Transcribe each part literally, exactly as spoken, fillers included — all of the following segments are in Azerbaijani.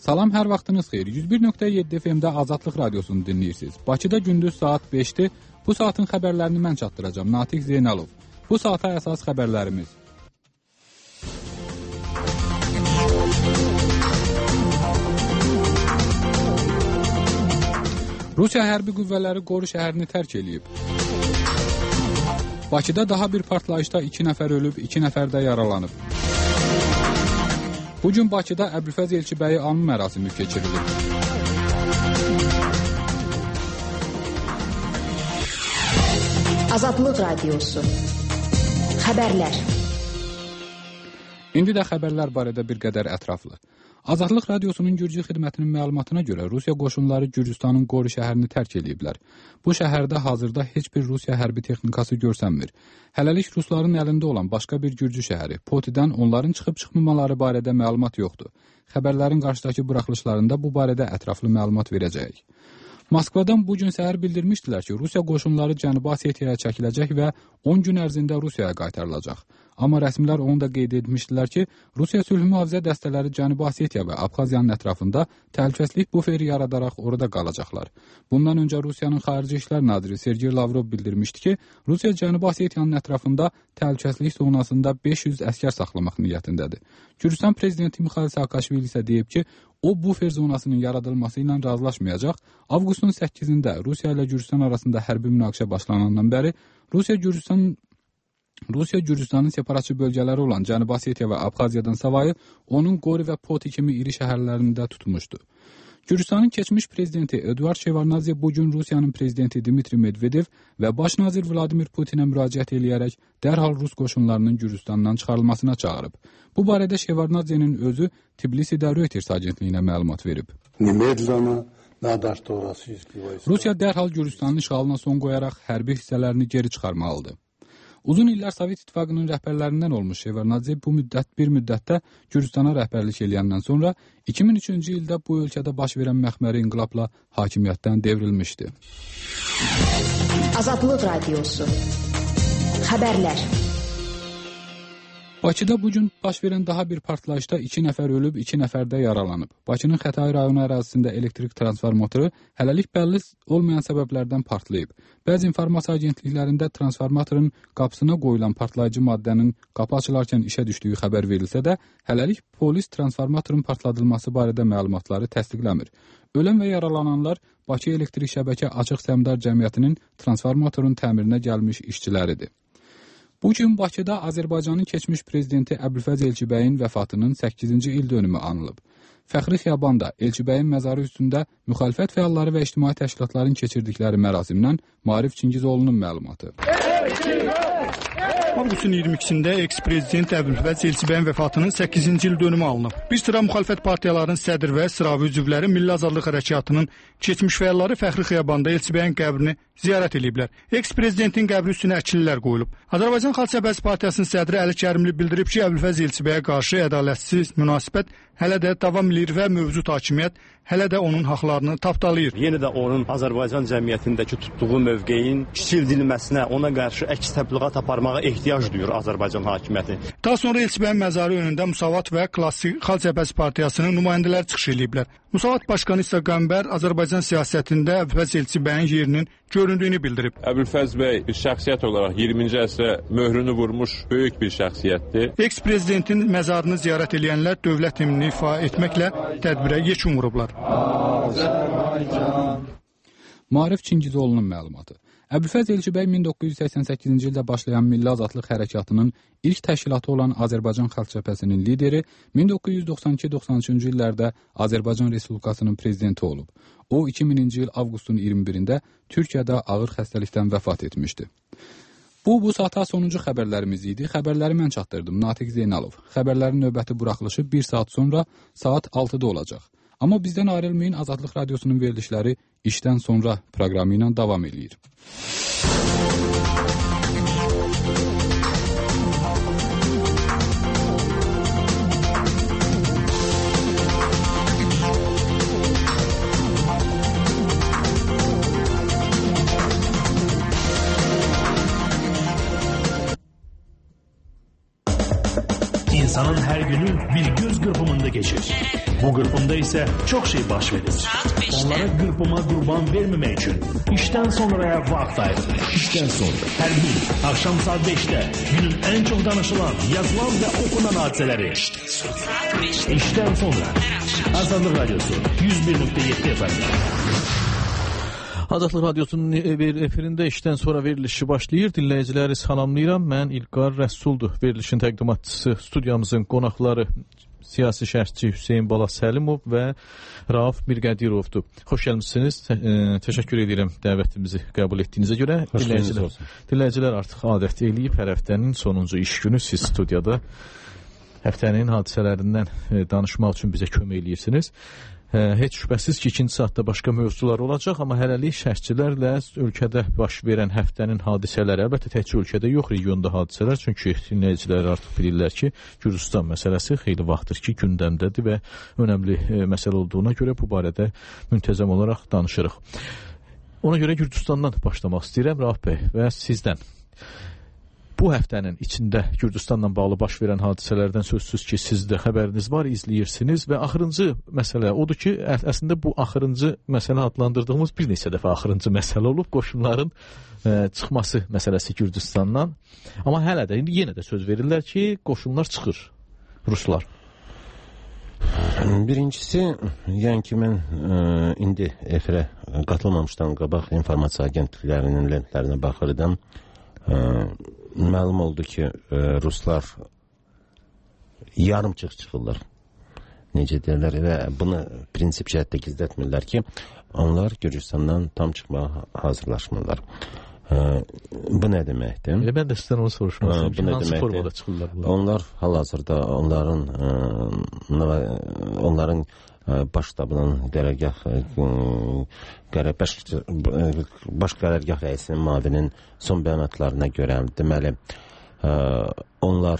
Salam, hər vaxtınız xeyir. yüz bir nöqtə yeddi F M-də Azadlıq Radiosunu dinləyirsiniz. Bakıda gündüz saat beşdir. Bu saatın xəbərlərini mən çatdıracağım. Natiq Zeynalov. Bu saata əsas xəbərlərimiz. Rusiya hərbi qüvvələri Qoru şəhərini tərk edib. Bakıda daha bir partlayışda iki nəfər ölüb, iki nəfər də yaralanıb. Bugün Bakıda Əbülfəz Elçibəyi anma mərasimi keçirilir. Azadlıq Radiosu. Xəbərlər. İndi də xəbərlər barədə bir qədər ətraflı. Azadlıq Radiosunun Gürcü xidmətinin məlumatına görə Rusiya qoşunları Gürcüstanın Qoru şəhərini tərk ediblər. Bu şəhərdə hazırda heç bir Rusiya hərbi texnikası görsənmir. Hələlik Rusların əlində olan başqa bir Gürcü şəhəri Potidən onların çıxıb çıxmamaları barədə məlumat yoxdur. Xəbərlərin qarşıdakı buraxılışlarında bu barədə ətraflı məlumat verəcəyik. Moskvadan bugün səhər bildirmişdilər ki, Rusiya qoşunları Cənubi Osetiyaya çəkiləcək və on gün ərzində Rusiyaya qaytarılacaq. Amma rəsmilər onu da qeyd etmişdilər ki, Rusiya sülh mühafizə dəstələri Cənubi Osetiya və Abxaziyanın ətrafında təhlükəsizlik buferi yaradaraq orada qalacaqlar. Bundan öncə Rusiyanın Xarici İşlər naziri Sergey Lavrov bildirmişdi ki, Rusiya Cənubi Osetiyanın ətrafında təhlükəsizlik zonasında beş yüz əskər saxlamaq niyyətindədir. Gürcüstan prezidenti Mixail Saakashvili isə deyib ki, o bufer zonasının yaradılması ilə razılaşmayacaq. Avqustun səkkizində Rusiya ilə Gürcüstan arasında hərbi münaqişə başlanandan bəri Rusiya Gürcüstan Rusiya Gürcüstanın separatçı bölgələri olan Cənubi Osetiya və Abxaziyadan savayı onun Qori və Poti kimi iri şəhərlərində tutmuşdu. Gürcüstanın keçmiş prezidenti Eduard Şevarnadze bugün Rusiyanın prezidenti Dmitri Medvedev və baş nazir Vladimir Putinə müraciət eləyərək dərhal Rus qoşunlarının Gürcüstandan çıxarılmasına çağırıb. Bu barədə Şevarnadzenin özü Tbilisidə Reuters agentliyinə məlumat verib. Rusiya dərhal Gürcüstanın işğalına son qoyaraq hərbi hissələrini geri çıxarmalıdır. Uzun illər Sovet İttifaqının rəhbərlərindən olmuş Şevarnadze bu müddət bir müddətdə Gürcüstana rəhbərlik eləyəndən sonra iki min üçüncü ildə bu ölkədə baş verən məxməri inqilabla hakimiyyətdən devrilmişdi. Azadlıq Radiosu. Xəbərlər. Bakıda bugün baş verən daha bir partlayışda iki nəfər ölüb, iki nəfər də yaralanıb. Bakının Xətai rayonu ərazisində elektrik transformatoru hələlik bəlli olmayan səbəblərdən partlayıb. Bəzi informasiya agentliklərində transformatorun qapısına qoyulan partlayıcı maddənin qapı açılarkən işə düşdüyü xəbər verilsə də, hələlik polis transformatorun partladılması barədə məlumatları təsdiqləmir. Ölən və yaralananlar Bakı Elektrik Şəbəkə Açıq Səhmdar Cəmiyyətinin transformatorun təmirinə gəlmiş işçiləridir. Bugün Bakıda Azərbaycanın keçmiş prezidenti Əbülfəz Elçibəyin vəfatının səkkizinci il dönümü anılıb. Fəxri Xiyabanda Elçibəyin məzarı üstündə müxalifət fəalları və ictimai təşkilatların keçirdikləri mərasimdən Maarif Çingizoğlu'nun məlumatı. Avqustun iyirmi ikisində eks-prezident Əbülfəz Elçibəyin vəfatının səkkizinci il dönümü alınıb. Bir sıra müxalifət partiyalarının sədr və sıravi üzvləri Milli Azadlıq Hərəkatının keçmiş fəalları Fəxri Xiyabanda Elçibəyin qəbrini ziyarət ediblər. Eks-prezidentin qəbri üstünə əkillər qoyulub. Azərbaycan Xalq Cəbhəsi Partiyasının sədri Əli Kərimli bildirib ki, Əbülfəz Elçibəyə qarşı ədalətsiz münasibət hələ də davam edir və mövcud hakimiyyət hələ də onun haqlarını tapdalayır. Yenə də onun Azərbaycan cəmiyyətindəki tutduğu mövqeyin kiçildilməsinə, ona qarşı əks təbliğat aparmağa ehtiyac duyur Azərbaycan hakimiyyəti. Daha sonra Elçibəyin məzarı önündə Müsavat və Klassik Xalq Cəbhəsi Partiyasının nümayəndələri çıxış ediblər. Müsavat başqanı İsa Qəmbər Azərbaycan siyasətində Əbülfəz Elçibəyin yerinin göründüyünü bildirib. Əbülfəz bəy bir şəxsiyyət olaraq iyirminci əsrə möhrünü vurmuş böyük bir şəxsiyyətdir. Eks-prezidentin məzarını ziyarət edənlər dövlət himnini ifa etməklə tədbirə yekun vurublar. Maarif Çingizoğlu'nun məlumatı. Əbülfəz Elçibəy min doqquz yüz səksən səkkizinci ildə başlayan Milli Azadlıq Hərəkatının ilk təşkilatı olan Azərbaycan Xalq Cəbhəsinin lideri min doqquz yüz doxsan iki doxsan üçüncü illərdə Azərbaycan Respublikasının prezidenti olub. O iki mininci il avqustun iyirmi birində Türkiyədə ağır xəstəlikdən vəfat etmişdi. Bu, bu saata sonuncu xəbərlərimiz idi. Xəbərləri mən çatdırdım, Natiq Zeynalov. Xəbərlərin növbəti buraxılışı bir saat sonra saat altıda olacaq. Amma bizdən ayrılmayın, Azadlıq Radiosunun verilişləri işdən sonra proqramı ilə davam edir. İnsanın her günü bir göz kırpımında geçir. Bu qırpımda isə çox şey baş verir. Onlara qırpıma qurban verməmək üçün işdən sonraya vaxt ayırın. İşdən sonra hər gün axşam saat beşdə günün ən çox danışılan, yazılan və oxunan hadisələri. İşdən sonra Azadlıq Radiosu yüz bir nöqtə yeddi F M. Azadlıq Radiosunun efirində işdən sonra verilişi başlayır. Dinləyiciləri salamlayıram. Mən İlqar Rəsuldur. Verilişin təqdimatçısı studiyamızın qonaqları siyasi şərhçi Hüseyn Bala Səlimov və Rauf Mirqədirovdur. Xoş gəlmişsiniz. Təşəkkür edirəm dəvətimizi qəbul etdiyinizə görə. Dinləyicilər, dinləyicilər artıq adət eləyib hər həftənin sonuncu iş günü siz studiyada həftənin hadisələrindən danışmaq üçün bizə kömək eləyirsiniz. Heç şübhəsiz ki, ikinci saatda başqa mövzular olacaq, amma hələlik şərhçilərlə ölkədə baş verən həftənin hadisələri, əlbəttə təkcə ölkədə yox, regionda hadisələr, çünki dinləyicilər artıq bilirlər ki, Gürcüstan məsələsi xeyli vaxtdır ki, gündəmdədir və önəmli məsələ olduğuna görə bu barədə müntəzəm olaraq danışırıq. Ona görə Gürcüstandan başlamaq istəyirəm, Rauf bəy, və sizdən. Bu həftənin içində Gürcüstanla bağlı baş verən hadisələrdən sözsüz ki, sizdə xəbəriniz var, izləyirsiniz və axırıncı məsələ odur ki, əslində bu axırıncı məsələ adlandırdığımız bir neçə dəfə axırıncı məsələ olub, qoşunların ə, çıxması məsələsi Gürcüstandan. Amma hələ də, yenə də söz verirlər ki, qoşunlar çıxır, Ruslar. Birincisi, yəni ki, mən ə, indi efirə qatılmamışdan qabaq informasiya agentliklərinin lentlərinə baxırdım. Ə, məlum oldu ki, ə, Ruslar yarımçıq çıxırlar. Necə deyirlər və bunu prinsip cəhətdə gizlətmirlər ki, onlar Gürcüstandan tam çıxmağa hazırlaşmırlar. Ə, bu nə deməkdir? Elə mən də sizdən onu soruşmaq istəyirəm ki, hansı formada çıxırlar bunlar? Onlar hal-hazırda onların ə, onların baş ştabının qərargah baş, baş qərargah rəisinin mavinin son bəyanatlarına görə deməli onlar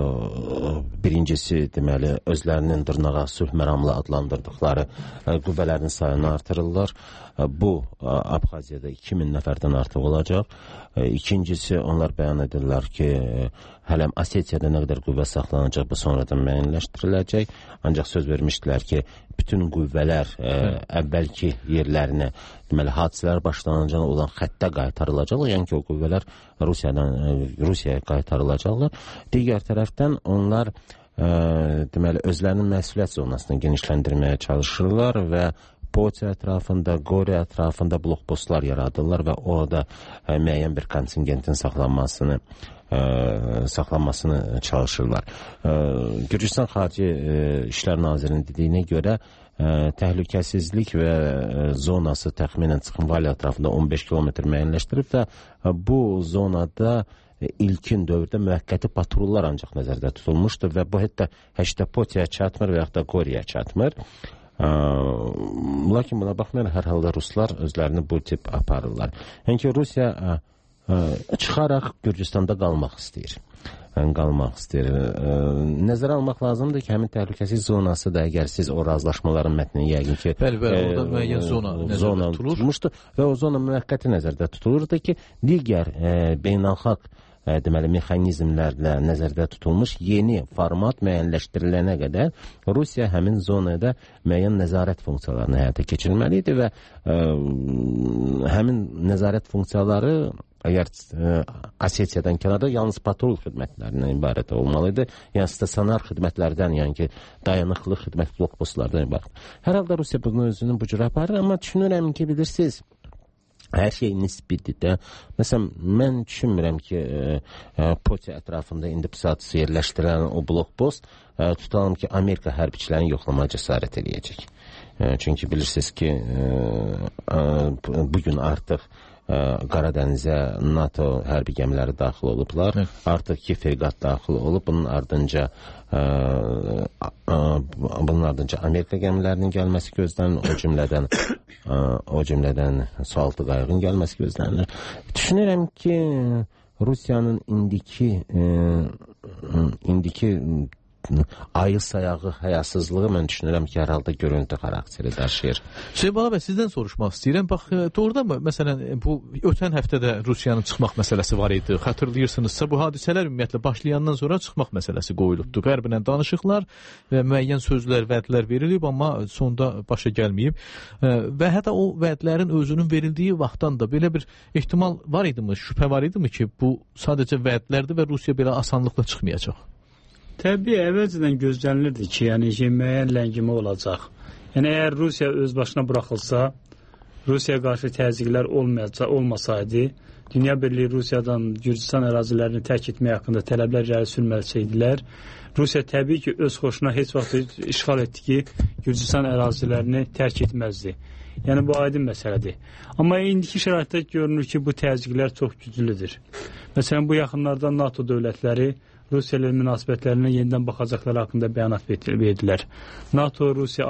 birincisi deməli özlərinin dırnağa sülh məramlı adlandırdıqları qüvvələrin sayını artırırlar. Bu Abxaziyada iki min nəfərdən artıq olacaq. İkincisi onlar bəyan edirlər ki, hələm Osetiyada nə qədər qüvvə saxlanacaq, bu sonradan müəyyənləşdiriləcək. Ancaq söz vermişdilər ki, bütün qüvvələr ə, əvvəlki yerlərinə, deməli, hadisələr başlanacaq olan xəttə qaytarılacaq. Yəni ki, o qüvvələr Rusiyadan, Rusiyaya qaytarılacaqlar. Digər tərəfdən onlar ə, deməli, özlərinin məsuliyyət zonasını genişləndirməyə çalışırlar və Poti ətrafında, Qori ətrafında blokpostlar yaradırlar və orada ə, müəyyən bir kontingentin saxlanmasını ə, saxlanmasını çalışırlar. Ə, Gürcüstan Xarici ə, İşlər Nazirinin dediyinə görə ə, təhlükəsizlik və ə, zonası təxminən Çıxınvali ətrafında on beş kilometr müəyyənləşdirib və ə, bu zonada ilkin dövrdə müvəqqəti patrullar ancaq nəzərdə tutulmuşdur və bu hətta hətta Potiyə çatmır və yaxud da Qoriyə çatmır. Ə, lakin buna baxmayaraq hər halda Ruslar özlərini bu tip aparırlar. Yəni ki, Rusiya ə, ə, çıxaraq Gürcüstanda qalmaq istəyir. Yəni, qalmaq istəyir. Ə, nəzərə almaq lazımdır ki, həmin təhlükəsiz zonası da əgər siz o razılaşmaların mətnini yəqin ki, bəli, bəli, orada müəyyən zona nəzərdə tutulur və o zona müvəqqəti nəzərdə tutulurdu ki, digər ə, beynəlxalq deməli, mexanizmlərlə nəzərdə tutulmuş yeni format müəyyənləşdirilənə qədər Rusiya həmin zonada müəyyən nəzarət funksiyalarını həyata keçirməlidir və ə, həmin nəzarət funksiyaları əgər ə, Osetiyadan kənarda yalnız patrul xidmətlərindən ibarət olmalıdır. Yəni, stasionar xidmətlərdən, yəni ki, dayanıqlı xidmət blokpostlardan ibarət. Hər halda Rusiya bunu özünün bu cür aparır, amma düşünürəm ki, bilirsiniz, hər şey nisbidir də. Məsələn, mən düşünmürəm ki, ə, Poti ətrafında indi psatsı yerləşdirən o blokpost ə, tutalım ki, Amerika hərbiçilərini yoxlamaya cəsarət eləyəcək. Ə, çünki bilirsiniz ki, ə, ə, bugün artıq ə, Qaradənizə NATO hərbi gəmiləri daxil olublar. Hı. Artıq iki freqat daxil olub. Bunun ardınca ə, ə, bunun ardınca Amerika gəmilərinin gəlməsi gözlənilir. O cümlədən ə, o cümlədən sualtı qayığın gəlməsi gözlənilir. Düşünürəm ki, Rusiyanın indiki ə, indiki ayı sayağı, həyasızlığı mən düşünürəm ki, hər halda görüntü xarakteri daşıyır. Hüseyin Bala bəy, sizdən soruşmaq istəyirəm. Bax, doğrudan mı, məsələn, bu ötən həftədə Rusiyanın çıxmaq məsələsi var idi. Xatırlayırsınızsa, bu hadisələr ümumiyyətlə başlayandan sonra çıxmaq məsələsi qoyulubdu. Qərblə danışıqlar və müəyyən sözlər, vədlər verilib, amma sonda başa gəlməyib. Və hətta o vədlərin özünün verildiyi vaxtdan da belə bir ehtimal var idimi, şübhə var idimi ki, bu sadəcə vədlərdir və Rusiya belə asanlıqla çıxmayacaq? Təbii, əvvəlcədən gözlənilirdi ki, yəni ki, müəyyən ləngimə olacaq. Yəni, əgər Rusiya öz başına buraxılsa, Rusiyaya qarşı təzyiqlər olmasaydı, Dünya Birliyi Rusiyadan Gürcistan ərazilərini tərk etmək haqqında tələblər irəli sürməlisəydilər, Rusiya təbii ki, öz xoşuna heç vaxt işğal etdiyi Gürcistan ərazilərini tərk etməzdi. Yəni, bu aydın məsələdir. Amma indiki şəraitdə görünür ki, bu təzyiqlər çox güclüdür. Məsələn, bu yaxınlarda NATO dövlətləri Rusiya ilə münasibətlərinə yenidən baxacaqları haqqında bəyanat verdilər. NATO-Rusiya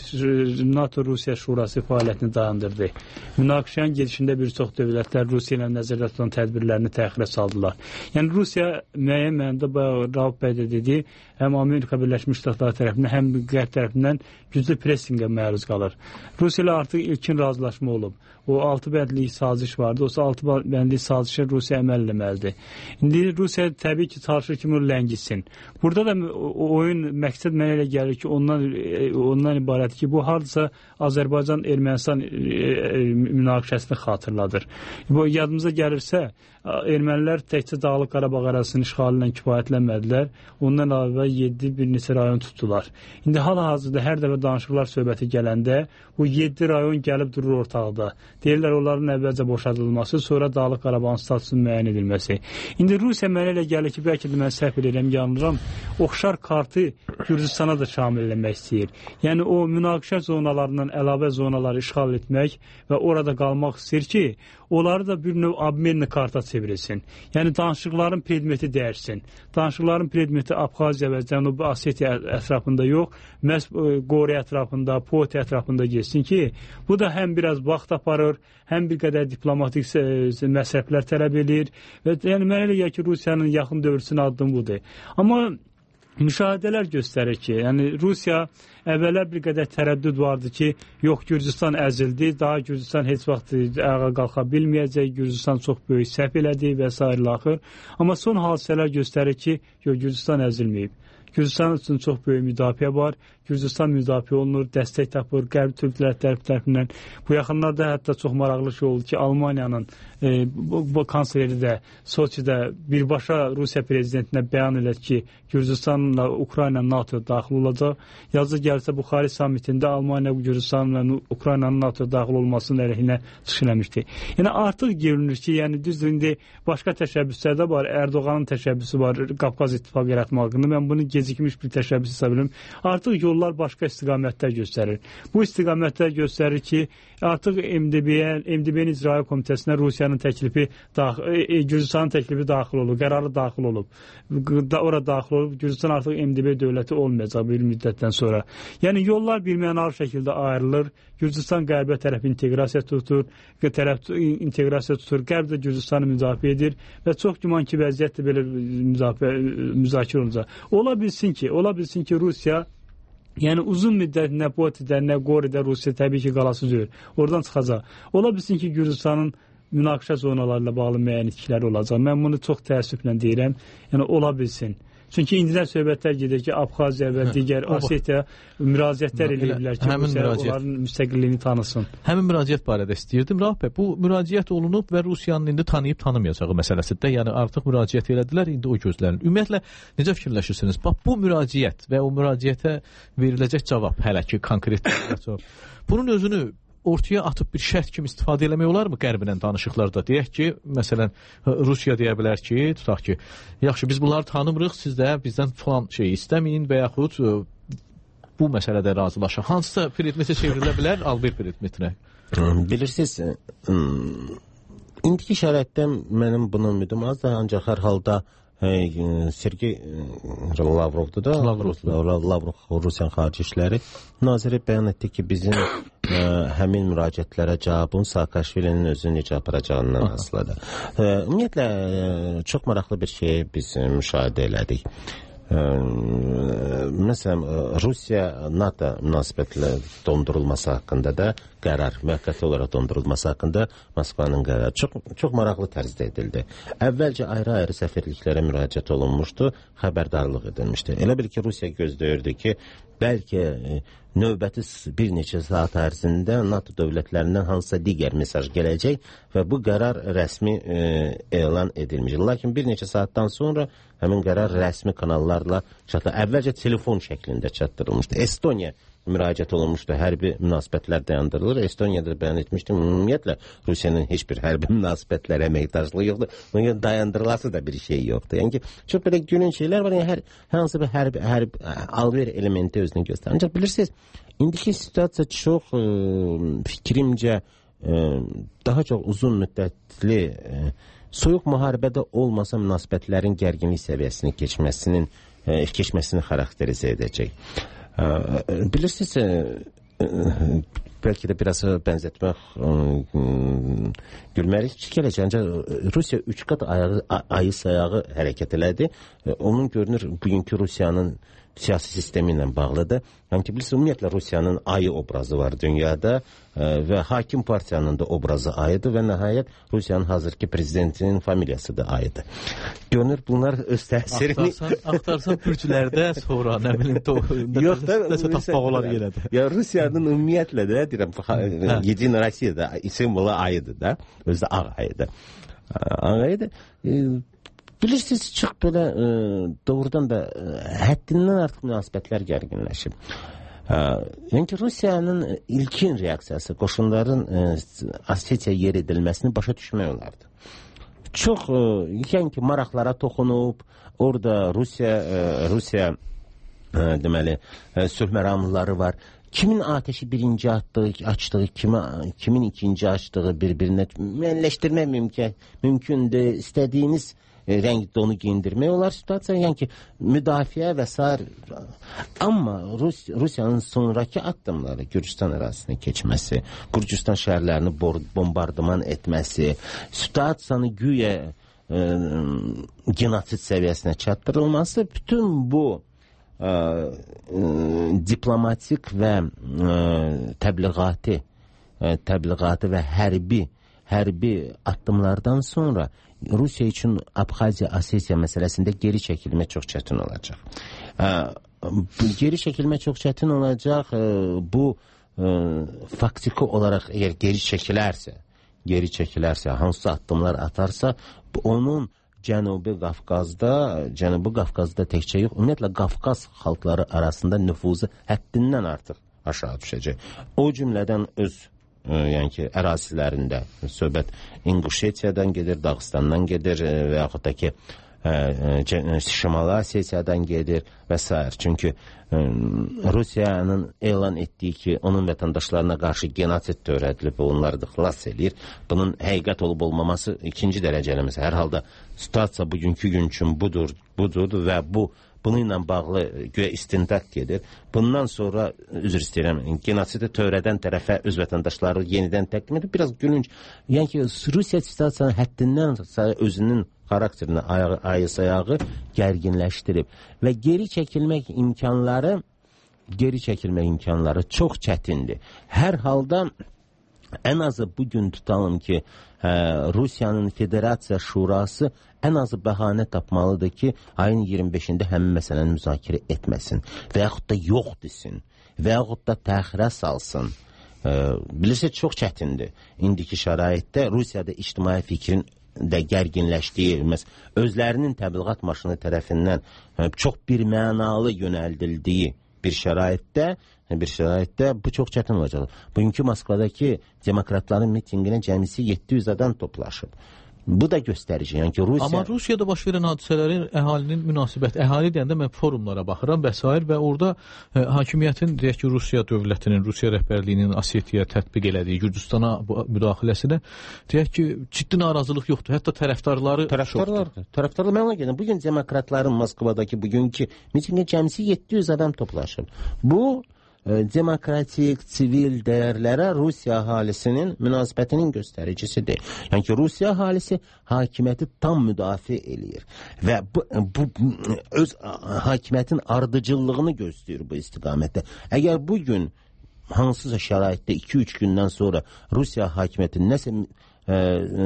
NATO-Rusiya Şurası fəaliyyətini dayandırdı. Münaqişənin gedişində bir çox dövlətlər Rusiya ilə nəzərdə tutan tədbirlərini təxirə saldılar. Yəni, Rusiya müəyyən mənada Rauf bəy də dedi, həm Amerika Birləşmiş Ştatları tərəfindən, həm Qərb tərəfindən güclü pressinqə məruz qalır. Rusiya ilə artıq ilkin razılaşma olub. O altı bəndlik saziş vardı. O altı bəndlik sazişə Rusiya əməl eləməlidir. İndi Rusiya təbii ki, çalışır ki, bunu ləngitsin. Burada da oyun məqsəd mənə elə gəlir ki, ondan, ondan ibarət ki, bu hardasa Azərbaycan-Ermənistan münaqişəsini xatırladır. Bu yadımıza gəlirsə, ermənilər təkcə Dağlıq Qarabağ ərazisinin işğalıyla kifayətlənmədilər. Ondan əlavə yeddi bir neçə rayon tutdular. İndi hal-hazırda hər dəfə danışıqlar söhbəti gələndə bu yeddi rayon gəlib durur ortaqda. Deyirlər, onların əvvəlcə boşadılması, sonra Dağlıq Qarabağın statusunun müəyyən edilməsi. İndi Rusiya mənə elə gəlir ki, bəlkə də mən səhv edirəm, yanılıram, oxşar kartı Gürcistana da şamil eləmək istəyir. Yəni, o münaqişə zonalarından əlavə zonaları işğal etmək və orada qalmaq istəyir ki, onları da bir növ abmenli karta çevirilsin. Yəni, danışıqların predmeti dəyişsin. Danışıqların predmeti Abxaziya və Cənubi Osetiya ətrafında yox, məhz Qori ətrafında, Poti ətrafında geçsin ki, bu da həm biraz vaxt aparır, həm bir qədər diplomatik məsrəflər tələb edir. Və yəni, mənə elə gəlir ki, Rusiyanın yaxın dövrüsünün addımı budur. Amma müşahidələr göstərir ki, yəni Rusiya əvvəllər bir qədər tərəddüd vardı ki, yox, Gürcistan əzildi, daha Gürcistan heç vaxt ayağa qalxa bilməyəcək, Gürcistan çox böyük səhv elədi və s. axır. Amma son hadisələr göstərir ki, yox, Gürcistan əzilməyib. Gürcistan üçün çox böyük müdafiə var. Gürcistan müdafiə olunur, dəstək tapır, qərb türklər tərəfindən. Bu yaxınlarda hətta çox maraqlı şey oldu ki, Almaniyanın e, bu, bu kansleri də Soçidə birbaşa Rusiya prezidentinə bəyan elədi ki, Gürcistanla Ukrayna NATO daxil olacaq. Yazı gəlsə Buxari samitində Almaniya, Gürcistan və Ukraynanın NATO daxil olmasının əleyhinə çıxış eləmişdi. Yəni artıq görünür ki, yəni düzdür, indi başqa təşəbbüslər də var. Erdoğanın təşəbbüsü var, Qafqaz İttifaqı yaratmaq haqqında. Mən bunu gecikmiş bir təşəbbüs hesab edirəm. Artıq yollar başqa istiqamətlər göstərir. Bu istiqamətlər göstərir ki, artıq M D B-yə, M D B-nin İcra Komitəsinə Rusiyanın təklifi, e, Gürcistanın təklifi daxil olub, qərarı daxil olub. Ora daxil olub, Gürcistan artıq M D B dövləti olmayacaq bir müddətdən sonra. Yəni yollar birmənalı şəkildə ayrılır. Gürcistan qərbə tərəf inteqrasiya tutur, tərəf inteqrasiya tutur, qərb də Gürcistanı müdafiə edir və çox güman ki, vəziyyət də belə müdafiə, müzakirə olunacaq. Ola bilsin ki, ola bilsin ki, Rusiya yəni uzun müddət nə Potidə, nə Qoridə Rusiya təbii ki, qalası deyil. Oradan çıxacaq. Ola bilsin ki, Gürcistanın münaqişə zonalarıyla bağlı müəyyən itkilər olacaq. Mən bunu çox təəssüflə deyirəm. Yəni, ola bilsin. Çünki indidən söhbətlər gedir ki, Abxaziya və digər Osetiya müraciətlər eləyirlər ki, Rusiya onların müstəqilliyini tanısın. Həmin müraciət barədə istəyirdim. Rauf bəy, bu müraciət olunub və Rusiyanın indi tanıyıb tanımayacağı məsələsində, yəni artıq müraciət elədilər, indi o gözlərin. Ümumiyyətlə, necə fikirləşirsiniz? Bax, bu müraciət və o müraciətə veriləcək cavab, hələ ki, konkret cavab. Bunun özünü ortaya atıb bir şərt kimi istifadə eləmək olar mı qərblə danışıqlarda? Deyək ki, məsələn, Rusiya deyə bilər ki, tutaq ki, yaxşı, biz bunları tanımırıq, siz də bizdən falan şey istəməyin və yaxud bu məsələdə razılaşaq. Hansısa predmetə çevrilə bilər, al bir predmetinə. Bilirsiniz, indiki şəraitdə mənim bunun ümidim azdır, ancaq hər halda Sergey Lavrovdur da, Lavrov Rusiyanın xarici işləri naziri bəyan etdi ki, bizim ə, həmin müraciətlərə cavabın Saakashvilinin özünü necə aparacağından asılıdır. Ümumiyyətlə, çox maraqlı bir şey biz müşahidə elədik. Məsələn, Rusiya-NATO münasibətlə dondurulması haqqında da qərar, müvəqqəti olaraq dondurulması haqqında Moskvanın qərarı çox, çox maraqlı tərzdə edildi. Əvvəlcə ayrı-ayrı səfirliklərə müraciət olunmuşdu, xəbərdarlıq edilmişdi. Elə bil ki, Rusiya gözləyirdi ki, bəlkə növbəti bir neçə saat ərzində NATO dövlətlərindən hansısa digər mesaj gələcək və bu qərar rəsmi e, elan edilmiş. Lakin bir neçə saatdan sonra həmin qərar rəsmi kanallarla çatdı. Əvvəlcə telefon şəklində çatdırılmışdı. Estoniya müraciət olunmuşdu, hərbi münasibətlər dayandırılır. Estoniyada bəyan etmişdim, ümumiyyətlə Rusiyanın heç bir hərbi münasibətlər əməkdaşlığı yoxdur. Bunun dayandırılası da bir şey yoxdur. Yəni ki, çox belə gülün şeylər var. Yəni hər hansı bir hərbi, hərbi alver elementi özünü göstərir. Ancaq bilirsiniz, indiki situasiya çox e, fikrimcə e, daha çox uzun müddətli e, soyuq müharibədə olmasa münasibətlərin gərginlik səviyyəsini keçməsinin e, keçməsini xarakterizə edəcək. Bilirsiniz, bəlkə də biraz bənzətmək gülməlik gələcək. Ancaq Rusiya üç qat ayağı, ayı sayağı hərəkət elədi. Onun görünür bugünkü Rusiyanın siyasi sistemi ilə bağlıdır. Yəni ki, bilirsiniz, ümumiyyətlə Rusiyanın ayı obrazı var dünyada və hakim partiyanın da obrazı ayıdır və nəhayət Rusiyanın hazırki prezidentinin familiyası da ayıdır. Görünür, bunlar öz təsirini... Axtarsan, axtarsan pürçülərdə sonra, nə bilim, yox da, nəsə tapmaq olar yenədə. Ya Rusiyanın ümumiyyətlə də, deyirəm, Yedin Rusiyada simvolu ayıdır da, özü ağ ayıdır. Ağ ayıdır. Bilirsiniz, çox belə e, doğrudan da e, həddindən artıq münasibətlər gərginləşib. E, yəni ki, Rusiyanın ilkin reaksiyası qoşunların e, Osetiya yer edilməsini başa düşmək olardı. Çox, e, yəni ki, maraqlara toxunub, orada Rusiya, e, Rusiya e, deməli, e, sülh məramlıları var. Kimin ateşi birinci atdığı, açdığı, kimi, kimin ikinci açdığı bir-birinə müəyyənləşdirmək mümkün, mümkündür. İstədiyiniz rəngdə onu giyindirmək olar situasiya, yəni ki, müdafiə və s. Amma Rus, Rusiyanın sonraki addımları, Gürcüstan ərazisinə keçməsi, Gürcüstan şəhərlərini bombardıman etməsi, situasiyanı güya e, genosid səviyyəsinə çatdırılması, bütün bu e, e, diplomatik və e, təbliğati, e, təbliğati və hərbi, hərbi addımlardan sonra Rusiya üçün Abxaziya, Osetiya məsələsində geri çəkilmə çox çətin olacaq. Bu geri çəkilmə çox çətin olacaq. Bu faktiki olaraq əgər geri çəkilərsə, geri çəkilərsə, hansı addımlar atarsa, onun Cənubi Qafqazda, Cənubi Qafqazda təkcə yox, ümumiyyətlə Qafqaz xalqları arasında nüfuzu həddindən artıq aşağı düşəcək. O cümlədən öz yəni ki, ərazilərində söhbət İnguşetiyadan gedir, Dağıstandan gedir və yaxud da ki, Şimali Osetiyadan gedir və s. Çünki Rusiyanın elan etdiyi ki, onun vətəndaşlarına qarşı genosid törədilib və onları da xilas edir. Bunun həqiqət olub olmaması ikinci dərəcəli məsələ. Hər halda situasiya bugünkü gün üçün budur, budur və bu bununla bağlı güya istintaq gedir. Bundan sonra, üzr istəyirəm, genosidi törədən tərəfə öz vətəndaşları yenidən təqdim edir. Biraz gülünc. Yəni ki, Rusiya situasiyanın həddindən özünün xarakterini, ayağı, ayı-sayağı gərginləşdirib və geri çəkilmək imkanları, geri çəkilmək imkanları çox çətindir. Hər halda ən azı bugün tutalım ki, hə, Rusiyanın Federasiya Şurası ən azı bəhanə tapmalıdır ki, ayın iyirmi beşində həmin məsələni müzakirə etməsin və yaxud da yox desin və yaxud da təxirə salsın. E, bilirsiniz, çox çətindir. İndiki şəraitdə Rusiyada ictimai fikrin də gərginləşdiyi, özlərinin təbliğat maşını tərəfindən çox bir mənalı yönəldildiyi bir şəraitdə, bir şəraitdə bu çox çətin olacaq. Bugünkü Moskvadakı demokratların mitinginə cəmisi yeddi yüz adam toplaşıb. Bu da göstərici. Yəni ki, Rusiya... Amma Rusiyada baş verən hadisələrin əhalinin münasibəti, əhali deyəndə mən forumlara baxıram və s. və orada e, hakimiyyətin, deyək ki, Rusiya dövlətinin, Rusiya rəhbərliyinin Osetiya tətbiq elədiyi Gürcüstana müdaxiləsinə, deyək ki, ciddi narazılıq yoxdur. Hətta tərəfdarları Tərəfdarlardır. Tərəfdarlar mənə gəlin. Bugün demokratların Moskvadakı bugünkü mitingə cəmsi yeddi yüz adam toplaşıb. Bu demokratik, sivil dəyərlərə Rusiya əhalisinin münasibətinin göstəricisidir. Yəni ki, Rusiya əhalisi hakimiyyəti tam müdafiə eləyir və bu, bu öz hakimiyyətin ardıcıllığını göstərir bu istiqamətdə. Əgər bu gün hansısa şəraitdə iki üç gündən sonra Rusiya hakimiyyəti nəsə ə, ə,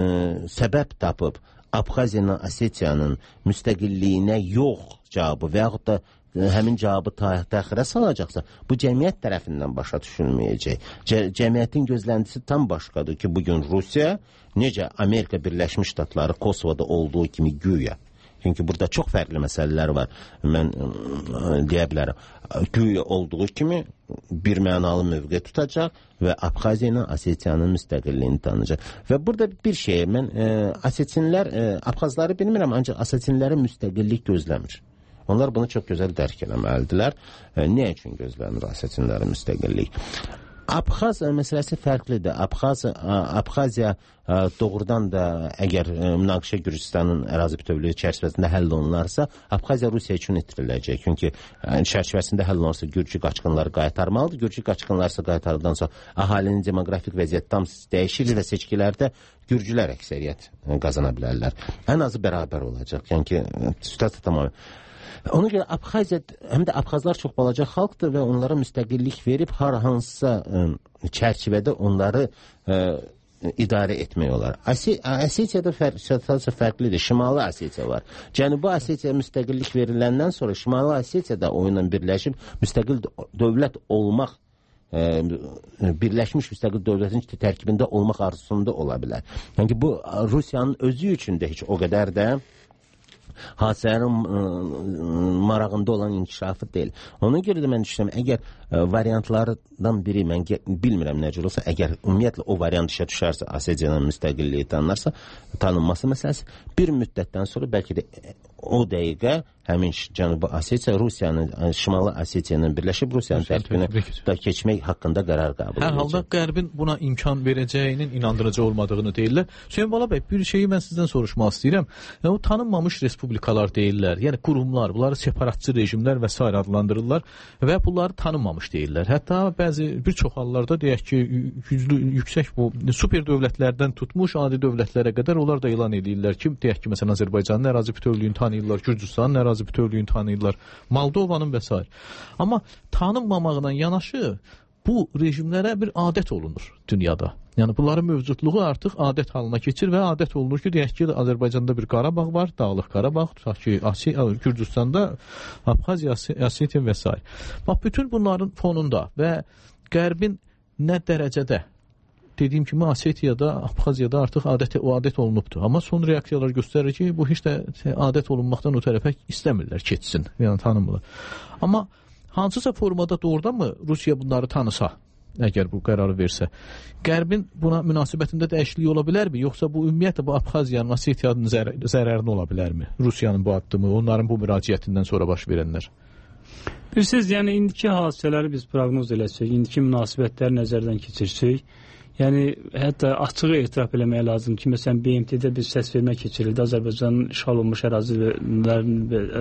səbəb tapıb Abxaziyanın, Osetiyanın müstəqilliyinə yox cavabı və yaxud da həmin cavabı təxirə salacaqsa, bu cəmiyyət tərəfindən başa düşülməyəcək. Cə cəmiyyətin gözləntisi tam başqadır ki, bugün Rusiya necə Amerika Birləşmiş Ştatları Kosovoda olduğu kimi güya. Çünki burada çox fərqli məsələlər var. Mən ə, deyə bilərəm. Güya olduğu kimi bir mənalı mövqe tutacaq və Abxaziya ilə Osetiyanın müstəqilliyini tanıyacaq. Və burada bir şey, mən ə, Osetinlər, ə, Abxazları bilmirəm, ancaq Osetinləri müstəqillik gözləmir. Onlar bunu çox gözəl dərk eləməlidirlər. E, nə üçün gözlənir Osetinlərin müstəqillik? Abxaz məsələsi fərqlidir. Abxaz, Abxaziya doğrudan da əgər münaqişə Gürcüstanın ərazi bütövlüyü çərçivəsində həll olunarsa, Abxaziya Rusiya üçün itiriləcək. Çünki çərçivəsində həll olunarsa Gürcü qaçqınları qaytarmalıdır. Gürcü qaçqınlarsa qaytardıqdan sonra əhalinin demoqrafik vəziyyəti tam dəyişir və seçkilərdə Gürcülər əksəriyyət qazana bilərlər. Ən azı bərabər olacaq. Yəni ki, situasiya tamamilə. Ona görə Abxaziya, həm də Abxazlar çox balaca xalqdır və onlara müstəqillik verib har hansısa ə, çərçivədə onları ə, idarə etmək olar. Osetiyada fər fərqlidir. Şimali Osetiya var. Cənubi Osetiya müstəqillik veriləndən sonra Şimali Osetiyada oyunla birləşib müstəqil dövlət olmaq, ə, birləşmiş müstəqil dövlətin tərkibində olmaq arzusunda ola bilər. Yəni ki, bu Rusiyanın özü üçün də heç o qədər də hadisələrin marağında olan inkişafı deyil. Ona görə də mən düşünürəm, əgər ə, variantlardan biri, mən bilmirəm nə cür olsa, əgər ümumiyyətlə o variant işə düşərsə, Osetiyanın müstəqilliyi tanınarsa, tanınması məsələsi bir müddətdən sonra bəlkə də o dəqiqə həmin Cənubi Osetiya Rusiyanın, Şimali Osetiyanın birləşib Rusiyanın tərkibinə keçmək haqqında qərar qəbul edəcək. Hər halda Qərbin buna imkan verəcəyinin inandırıcı olmadığını deyirlər. Hüseyin Bala bəy, bir şeyi mən sizdən soruşmaq istəyirəm. Yəni, o tanınmamış respublikalar deyirlər, yəni qurumlar, bunları separatçı rejimlər və s. adlandırırlar və bunları tanınmamış deyirlər. Hətta bəzi bir çox hallarda deyək ki, güclü, yüksək bu super dövlətlərdən tutmuş adi dövlətlərə qədər onlar da elan edirlər ki, deyək ki, məsələn Azərbaycanın ərazi bütövlüyünü tanıyırlar, Gürcüstanın ərazi bütövlüyünü tanıyırlar, Moldovanın və s. Amma tanınmamaqla yanaşı bu rejimlərə bir adət olunur dünyada. Yəni bunların mövcudluğu artıq adət halına keçir və adət olunur ki, deyək ki, Azərbaycanda bir Qarabağ var, Dağlıq Qarabağ, tutaq ki, Gürcüstanda Abxaziya, Osetiya və s. Bax, bütün bunların fonunda və Qərbin nə dərəcədə dediyim kimi Osetiyada, Abxaziyada artıq adət, o adət olunubdur. Amma son reaksiyalar göstərir ki, bu heç də adət olunmaqdan o tərəfə istəmirlər, keçsin, yəni tanımırlar. Amma hansısa formada doğrudan mı Rusiya bunları tanısa, əgər bu qərarı versə, Qərbin buna münasibətində dəyişiklik ola bilərmi? Yoxsa bu ümumiyyətlə bu Abxaziyanın, Osetiyanın zər zərərinə ola bilərmi? Rusiyanın bu addımı, onların bu müraciətindən sonra baş verənlər. Bilirsiniz, yəni indiki hadisələri biz proqnoz eləsək, indiki münasibətləri nəzərdən keçirsək, yəni hətta açığı etiraf eləmək lazım ki, məsələn B M T-də bir səs vermə keçirildi Azərbaycanın işğal olunmuş ərazilərin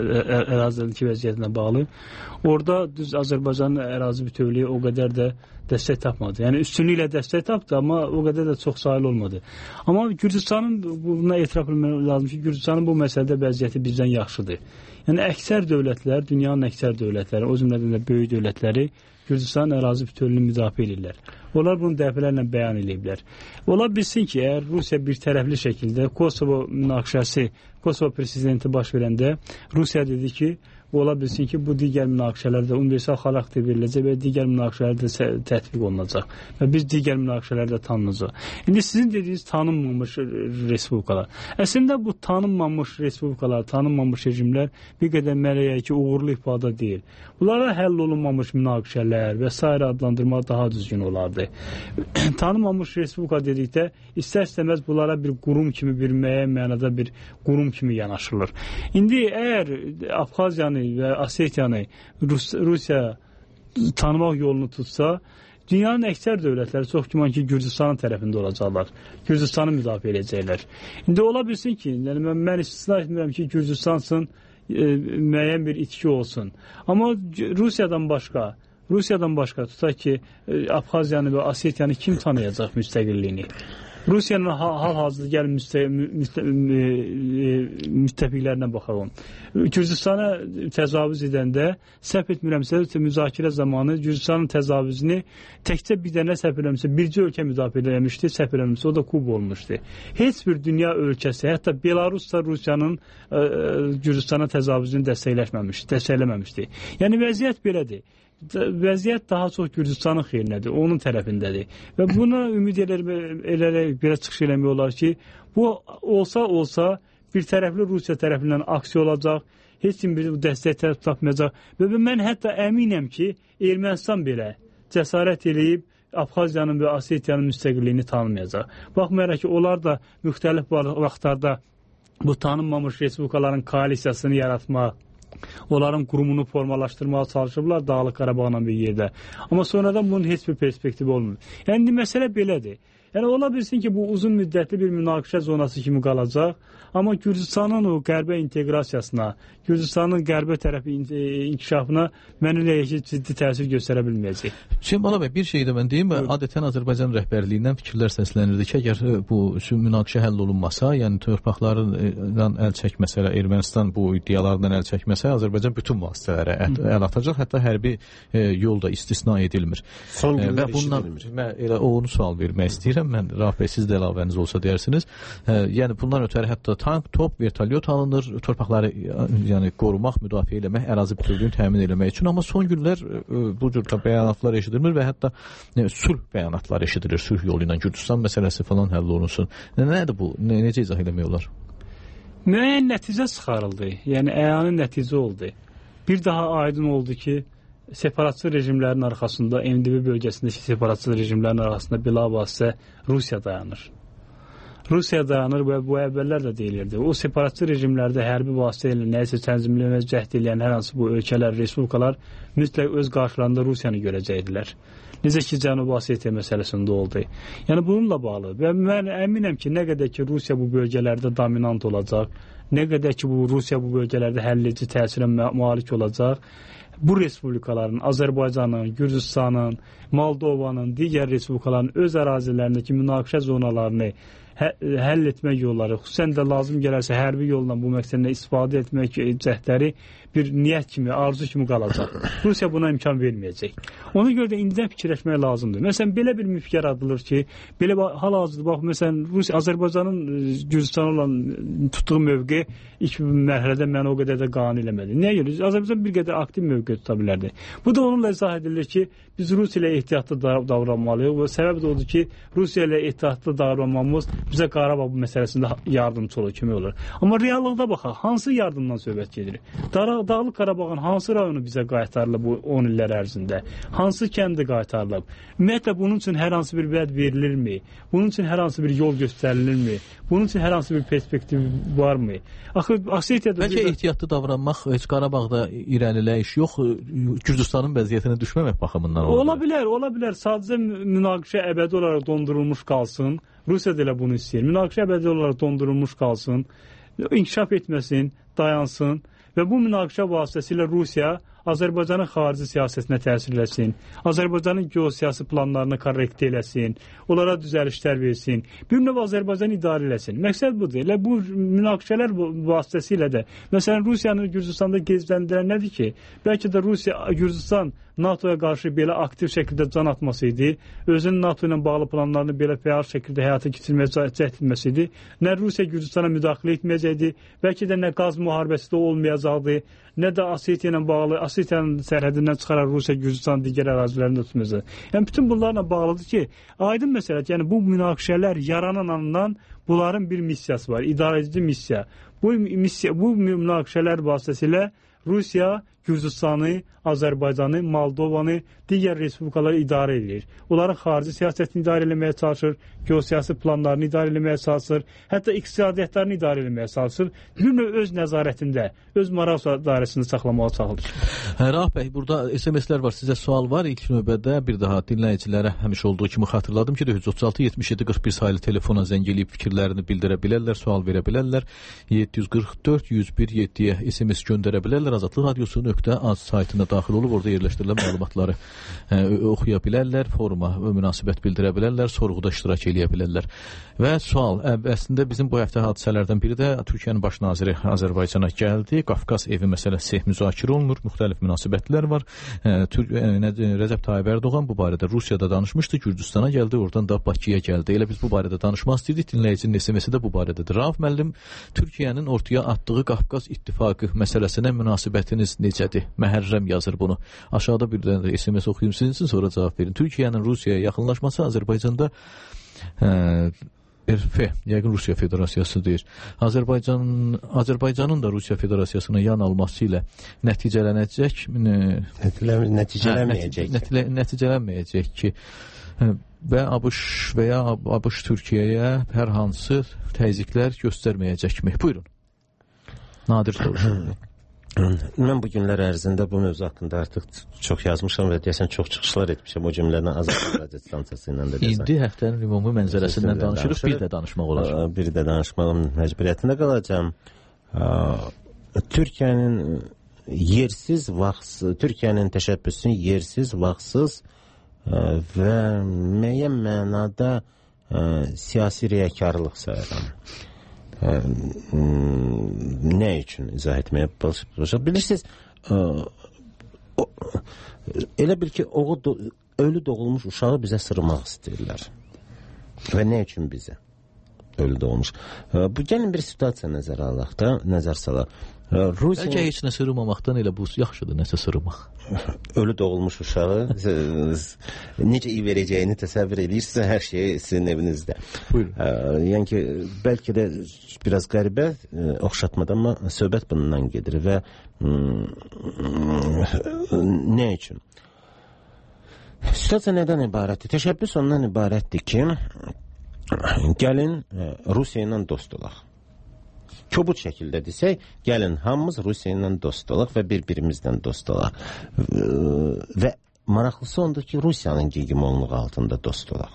ərazidəki vəziyyətinə bağlı. Orada düz Azərbaycanın ərazi bütövlüyü o qədər də dəstək tapmadı. Yəni üstünlüklə dəstək tapdı, amma o qədər də çox sayılı olmadı. Amma Gürcüstanın buna etiraf etmək lazım ki, Gürcüstanın bu məsələdə vəziyyəti bizdən yaxşıdır. Yəni əksər dövlətlər, dünyanın əksər dövlətləri, o cümlədən də böyük dövlətləri Gürcüstanın ərazi bütövlüyünü müdafiə edirlər. Onlar bunu dəfələrlə bəyan ediblər. Ola bilsin ki, əgər Rusiya bir tərəfli şəkildə Kosovo münaqişəsi, Kosovo prezidenti baş verəndə Rusiya dedi ki, ola bilsin ki, bu digər münaqişələrdə universal xarakter veriləcək və digər münaqişələrdə tətbiq olunacaq və biz digər münaqişələrdə tanınacaq. İndi sizin dediyiniz tanınmamış respublikalar. Əslində bu tanınmamış respublikalar, tanınmamış rejimlər bir qədər mələyək ki, uğurlu ifadə deyil. Bunlara həll olunmamış münaqişələr və s. adlandırmaq daha düzgün olardı. Tanınmamış respublika dedikdə istər-istəməz bunlara bir qurum kimi, bir müəyyən mənada bir qurum kimi yanaşılır. İndi əgər Abxaziyanı və Osetiyanı Rus Rusiya tanımaq yolunu tutsa, dünyanın əksər dövlətləri çox güman ki, Gürcüstanın tərəfində olacaqlar. Gürcüstanı müdafiə edəcəklər. İndi ola bilsin ki, yəni mən, mən istisna etmirəm ki, Gürcüstansın e, müəyyən bir itki olsun. Amma Rusiyadan başqa, Rusiyadan başqa tutaq ki, Abxaziyanı və Osetiyanı kim tanıyacaq müstəqilliyini? Rusiyanın hal-hazırda gəlin müttəfiqlərinə baxalım. Gürcüstana təcavüz edəndə, səhv etmirəmsə, müzakirə zamanı Gürcüstanın təcavüzünü təkcə bir dənə səhv etmirəmsə, bircə ölkə müdafiə eləmişdi, səhv etmirəmsə, o da Kuba olmuşdu. Heç bir dünya ölkəsi, hətta Belarus da Rusiyanın Gürcüstana təcavüzünü dəstəkləməmişdi, dəstəkləməmişdi. Yəni vəziyyət belədir. Vəziyyət daha çox Gürcüstanın xeyrinədir, onun tərəfindədir. Və buna ümid edərək belə çıxış eləmək olar ki, bu olsa olsa bir tərəfli Rusiya tərəfindən aksiya olacaq, heç kim bir dəstək tərəf tapmayacaq. Və mən hətta əminəm ki, Ermənistan belə cəsarət eləyib Abxaziyanın və Osetiyanın müstəqilliyini tanımayacaq. Baxmayaraq ki, onlar da müxtəlif vaxtlarda bu tanınmamış respublikaların koalisiyasını yaratmaq, onların qurumunu formalaşdırmağa çalışıblar Dağlıq Qarabağla bir yerdə. Amma sonradan bunun heç bir perspektivi olmuyor. Yəni, məsələ belədir. Yəni, ola bilsin ki, bu uzun müddətli bir münaqişə zonası kimi qalacaq. Amma Gürcüstanın o qərbə inteqrasiyasına, Gürcüstanın qərbə tərəfi inkişafına mən elə ki, ciddi təsir göstərə bilməyəcək. Hüseyin Bala bəy, bir şey də mən deyim, adətən Azərbaycan rəhbərliyindən fikirlər səslənirdi ki, əgər bu münaqişə həll olunmasa, yəni torpaqlarından əl çəkməsə, Ermənistan bu iddialardan əl çəkməsə, Azərbaycan bütün vasitələrə əl atacaq, hətta hərbi yol da istisna edilmir. Son günlər işidilmir. Mən elə onu sual vermək istəyirəm, mən Rauf bəy, siz də əlavəniz olsa deyərsiniz. Yəni bundan ötəri hətta tank, top, vertolyot alınır, torpaqları yəni qorumaq, müdafiə eləmək, ərazi bütövlüyünü təmin eləmək üçün. Amma son günlər bu cür bəyanatlar eşidilmir və hətta sulh bəyanatları eşidilir, sulh yolu ilə Gürcüstan məsələsi falan həll olunsun. Nədir bu? Necə izah eləmək olar? Müəyyən nəticə çıxarıldı. Yəni əyani nəticə oldu. Bir daha aydın oldu ki, separatçı rejimlərin arxasında, M D B bölgəsindəki separatçı rejimlərin arxasında bilavasitə Rusiya dayanır. Rusiya dayanır və bu əvvəllər də deyilirdi. O separatçı rejimlərdə hərbi vasitə ilə nəyisə tənzimləməyə cəhd edən hər hansı bu ölkələr, respublikalar mütləq öz qarşılarında Rusiyanı görəcəkdilər. Necə ki, Cənubi Osetiya məsələsində oldu. Yəni bununla bağlı və mən əminəm ki, nə qədər ki, Rusiya bu bölgələrdə dominant olacaq, nə qədər ki, bu Rusiya bu bölgələrdə həlledici təsirə malik olacaq, bu respublikaların, Azərbaycanın, Gürcüstanın, Moldovanın, digər respublikaların öz ərazilərindəki münaqişə zonalarını hə həll etmək yolları, xüsusən də lazım gələrsə hərbi yolla bu məqsədlə istifadə etmək cəhdləri bir niyyət kimi, arzu kimi qalacaq. Rusiya buna imkan verməyəcək. Ona görə də indidən fikirləşmək lazımdır. Məsələn, belə bir müfk yaradılır ki, belə hal-hazırda bax, məsələn, Rusiya, Azərbaycanın Gürcüstana olan tutduğu mövqe ilk mərhələdə məni o qədər də qane eləmədi. Nəyə görə? Azərbaycan bir qədər aktiv mövqe tuta bilərdi. Bu da onunla izah edilir ki, biz Rusiya ilə ehtiyatlı davranmalıyıq və səbəb də odur ki, Rusiya ilə ehtiyatlı davranmamız bizə Qarabağ bu məsələsində yardımcı olur, kimi olur. Amma reallıqda baxaq, hansı yardımdan söhbət gedir? Dağlıq Qarabağın hansı rayonu bizə qaytarılıb bu on illər ərzində? Hansı kəndi qaytarılıb? Ümumiyyətlə, bunun üçün hər hansı bir vəd verilirmi? Bunun üçün hər hansı bir yol göstərilirmi? Bunun üçün hər hansı bir perspektiv varmı? Axı, Osetiyada... Bəlkə bir... ehtiyatlı davranmaq heç Qarabağda irəliləyiş yox, Gürcüstanın vəziyyətinə düşməmək baxımından olur. Ola bilər, ola bilər. Sadəcə münaqişə əbədi olaraq dondurulmuş qalsın. Rusiya da elə bunu istəyir. Münaqişə əbədi olaraq dondurulmuş qalsın, inkişaf etməsin, dayansın və bu münaqişə vasitəsilə Rusiya Azərbaycanın xarici siyasətinə təsir eləsin, Azərbaycanın geosiyasi planlarını korrekt eləsin, onlara düzəlişlər versin, bir növ Azərbaycan idarə eləsin. Məqsəd budur. Elə bu münaqişələr vasitəsilə də, məsələn, Rusiyanın Gürcüstanda gizləndirən nədir ki, bəlkə də Rusiya, Gürcüstan NATOya qarşı belə aktiv şəkildə can atmasıydı, özünün NATO ilə bağlı planlarını belə fəal şəkildə həyata keçirməyə cəhd etməsiydi, nə Rusiya Gürcüstana müdaxilə etməyəcəkdi, bəlkə də nə qaz müharibəsi də olmayacaqdı, nə də Osetiya ilə bağlı, Osetiyanın sərhədindən çıxaraq Rusiya Gürcüstanın digər ərazilərində tutmayacaq. Yəni, bütün bunlarla bağlıdır ki, aydın məsələdir, yəni bu münaqişələr yaranan andan bunların bir missiyası var, idarəedici missiya. Bu, missiya, bu münaqişələr vasitəsilə Rusiya Gürcüstanı, Azərbaycanı, Moldovanı, digər respublikaları idarə edir. Onların xarici siyasətini idarə eləməyə çalışır, geosiyasi planlarını idarə eləməyə çalışır, hətta iqtisadiyyatlarını idarə eləməyə çalışır. Bir öz nəzarətində, öz maraq dairəsində saxlamağa çalışır. Rauf bəy, burada S M S-lər var, sizə sual var. İlk növbədə bir daha dinləyicilərə həmişə olduğu kimi xatırladım ki, üç otuz altı yetmiş yeddi qırx bir sayılı telefona zəng eləyib fikirlərini bildirə bilərlər, sual verə bilərlər. yeddi yüz qırx dörd yüz bir yeddiyə S M S göndərə bilərlər. azadlıq radiosu nöqtə az saytına daxil olub, orada yerləşdirilən məlumatları ə, oxuya bilərlər, foruma münasibət bildirə bilərlər, sorğuda iştirak edə bilərlər. Və sual, ə, əslində bizim bu həftə hadisələrdən biri də Türkiyənin baş naziri Azərbaycana gəldi. Qafqaz evi məsələsi müzakirə olunur, müxtəlif münasibətlər var. Ə, Tür ə, Rəcəb Tayyib Ərdoğan bu barədə Rusiyada danışmışdı, Gürcüstana gəldi, oradan da Bakıya gəldi. Elə biz bu barədə danışmaq istəyirdik, dinləyicinin S M S-i də bu barədədir. Rauf müəllim, Türkiyənin ortaya atdığı Qafqaz İttifaqı məsələsinə münasibətiniz necədir? Məhərrəm yazır bunu. Aşağıda bir də S M S oxuyum sizin üçün, sonra cavab verin. Türkiyənin Rusiyaya yaxınlaşması Azərbaycanda ə, R F, yəqin Rusiya Federasiyası deyir. Azərbaycan, Azərbaycanın da Rusiya Federasiyasına yan alması ilə nəticələnəcək, nəticələnməyəcək. Nəticə, nəticələnməyəcək ki, və ABŞ və ya ABŞ Türkiyəyə hər hansı təzyiqlər göstərməyəcəkmi? Buyurun. Nadir soruşur. Mən bu günlər ərzində bu mövzu haqqında artıq çox yazmışam və deyəsən çox çıxışlar etmişəm o cümlədən Azərbaycan radio stansiyası ilə də deyəsən. İndi həftənin ümumi mənzərəsindən danışırıq, bir də danışmaq olar. Bir də danışmağım məcburiyyətində qalacağım. Türkiyənin yersiz, vaxtsız, Türkiyənin təşəbbüsünün yersiz, vaxtsız və müəyyən mənada siyasi riyakarlıq sayıram. Nə üçün izah etməyə çalışacaq? Bilirsiniz, elə bil ki, ölü doğulmuş uşağı bizə sırmaq istəyirlər. Və nə üçün bizə ölü doğulmuş? Bu, gəlin bir situasiya nəzərə alaq da, nəzər salaq. Rusiya... Bəlkə heç nə sırmamaqdan elə bu yaxşıdır, nəsə sırmaq. Ölü doğulmuş uşağı necə iyi verəcəyini təsəvvür edirsə, hər şey sizin evinizdə. Buyurun. Yəni ki, bəlkə də biraz qəribə oxşatmadan, amma söhbət bundan gedir və nə üçün? Situasiya nədən ibarətdir? Təşəbbüs ondan ibarətdir ki, gəlin Rusiya ilə dost olaq. Kobud şəkildə desək, gəlin hamımız Rusiya ilə dost olaq və bir-birimizdən dost olaq. Və maraqlısı ondur ki, Rusiyanın hegemonluğu altında dost olaq.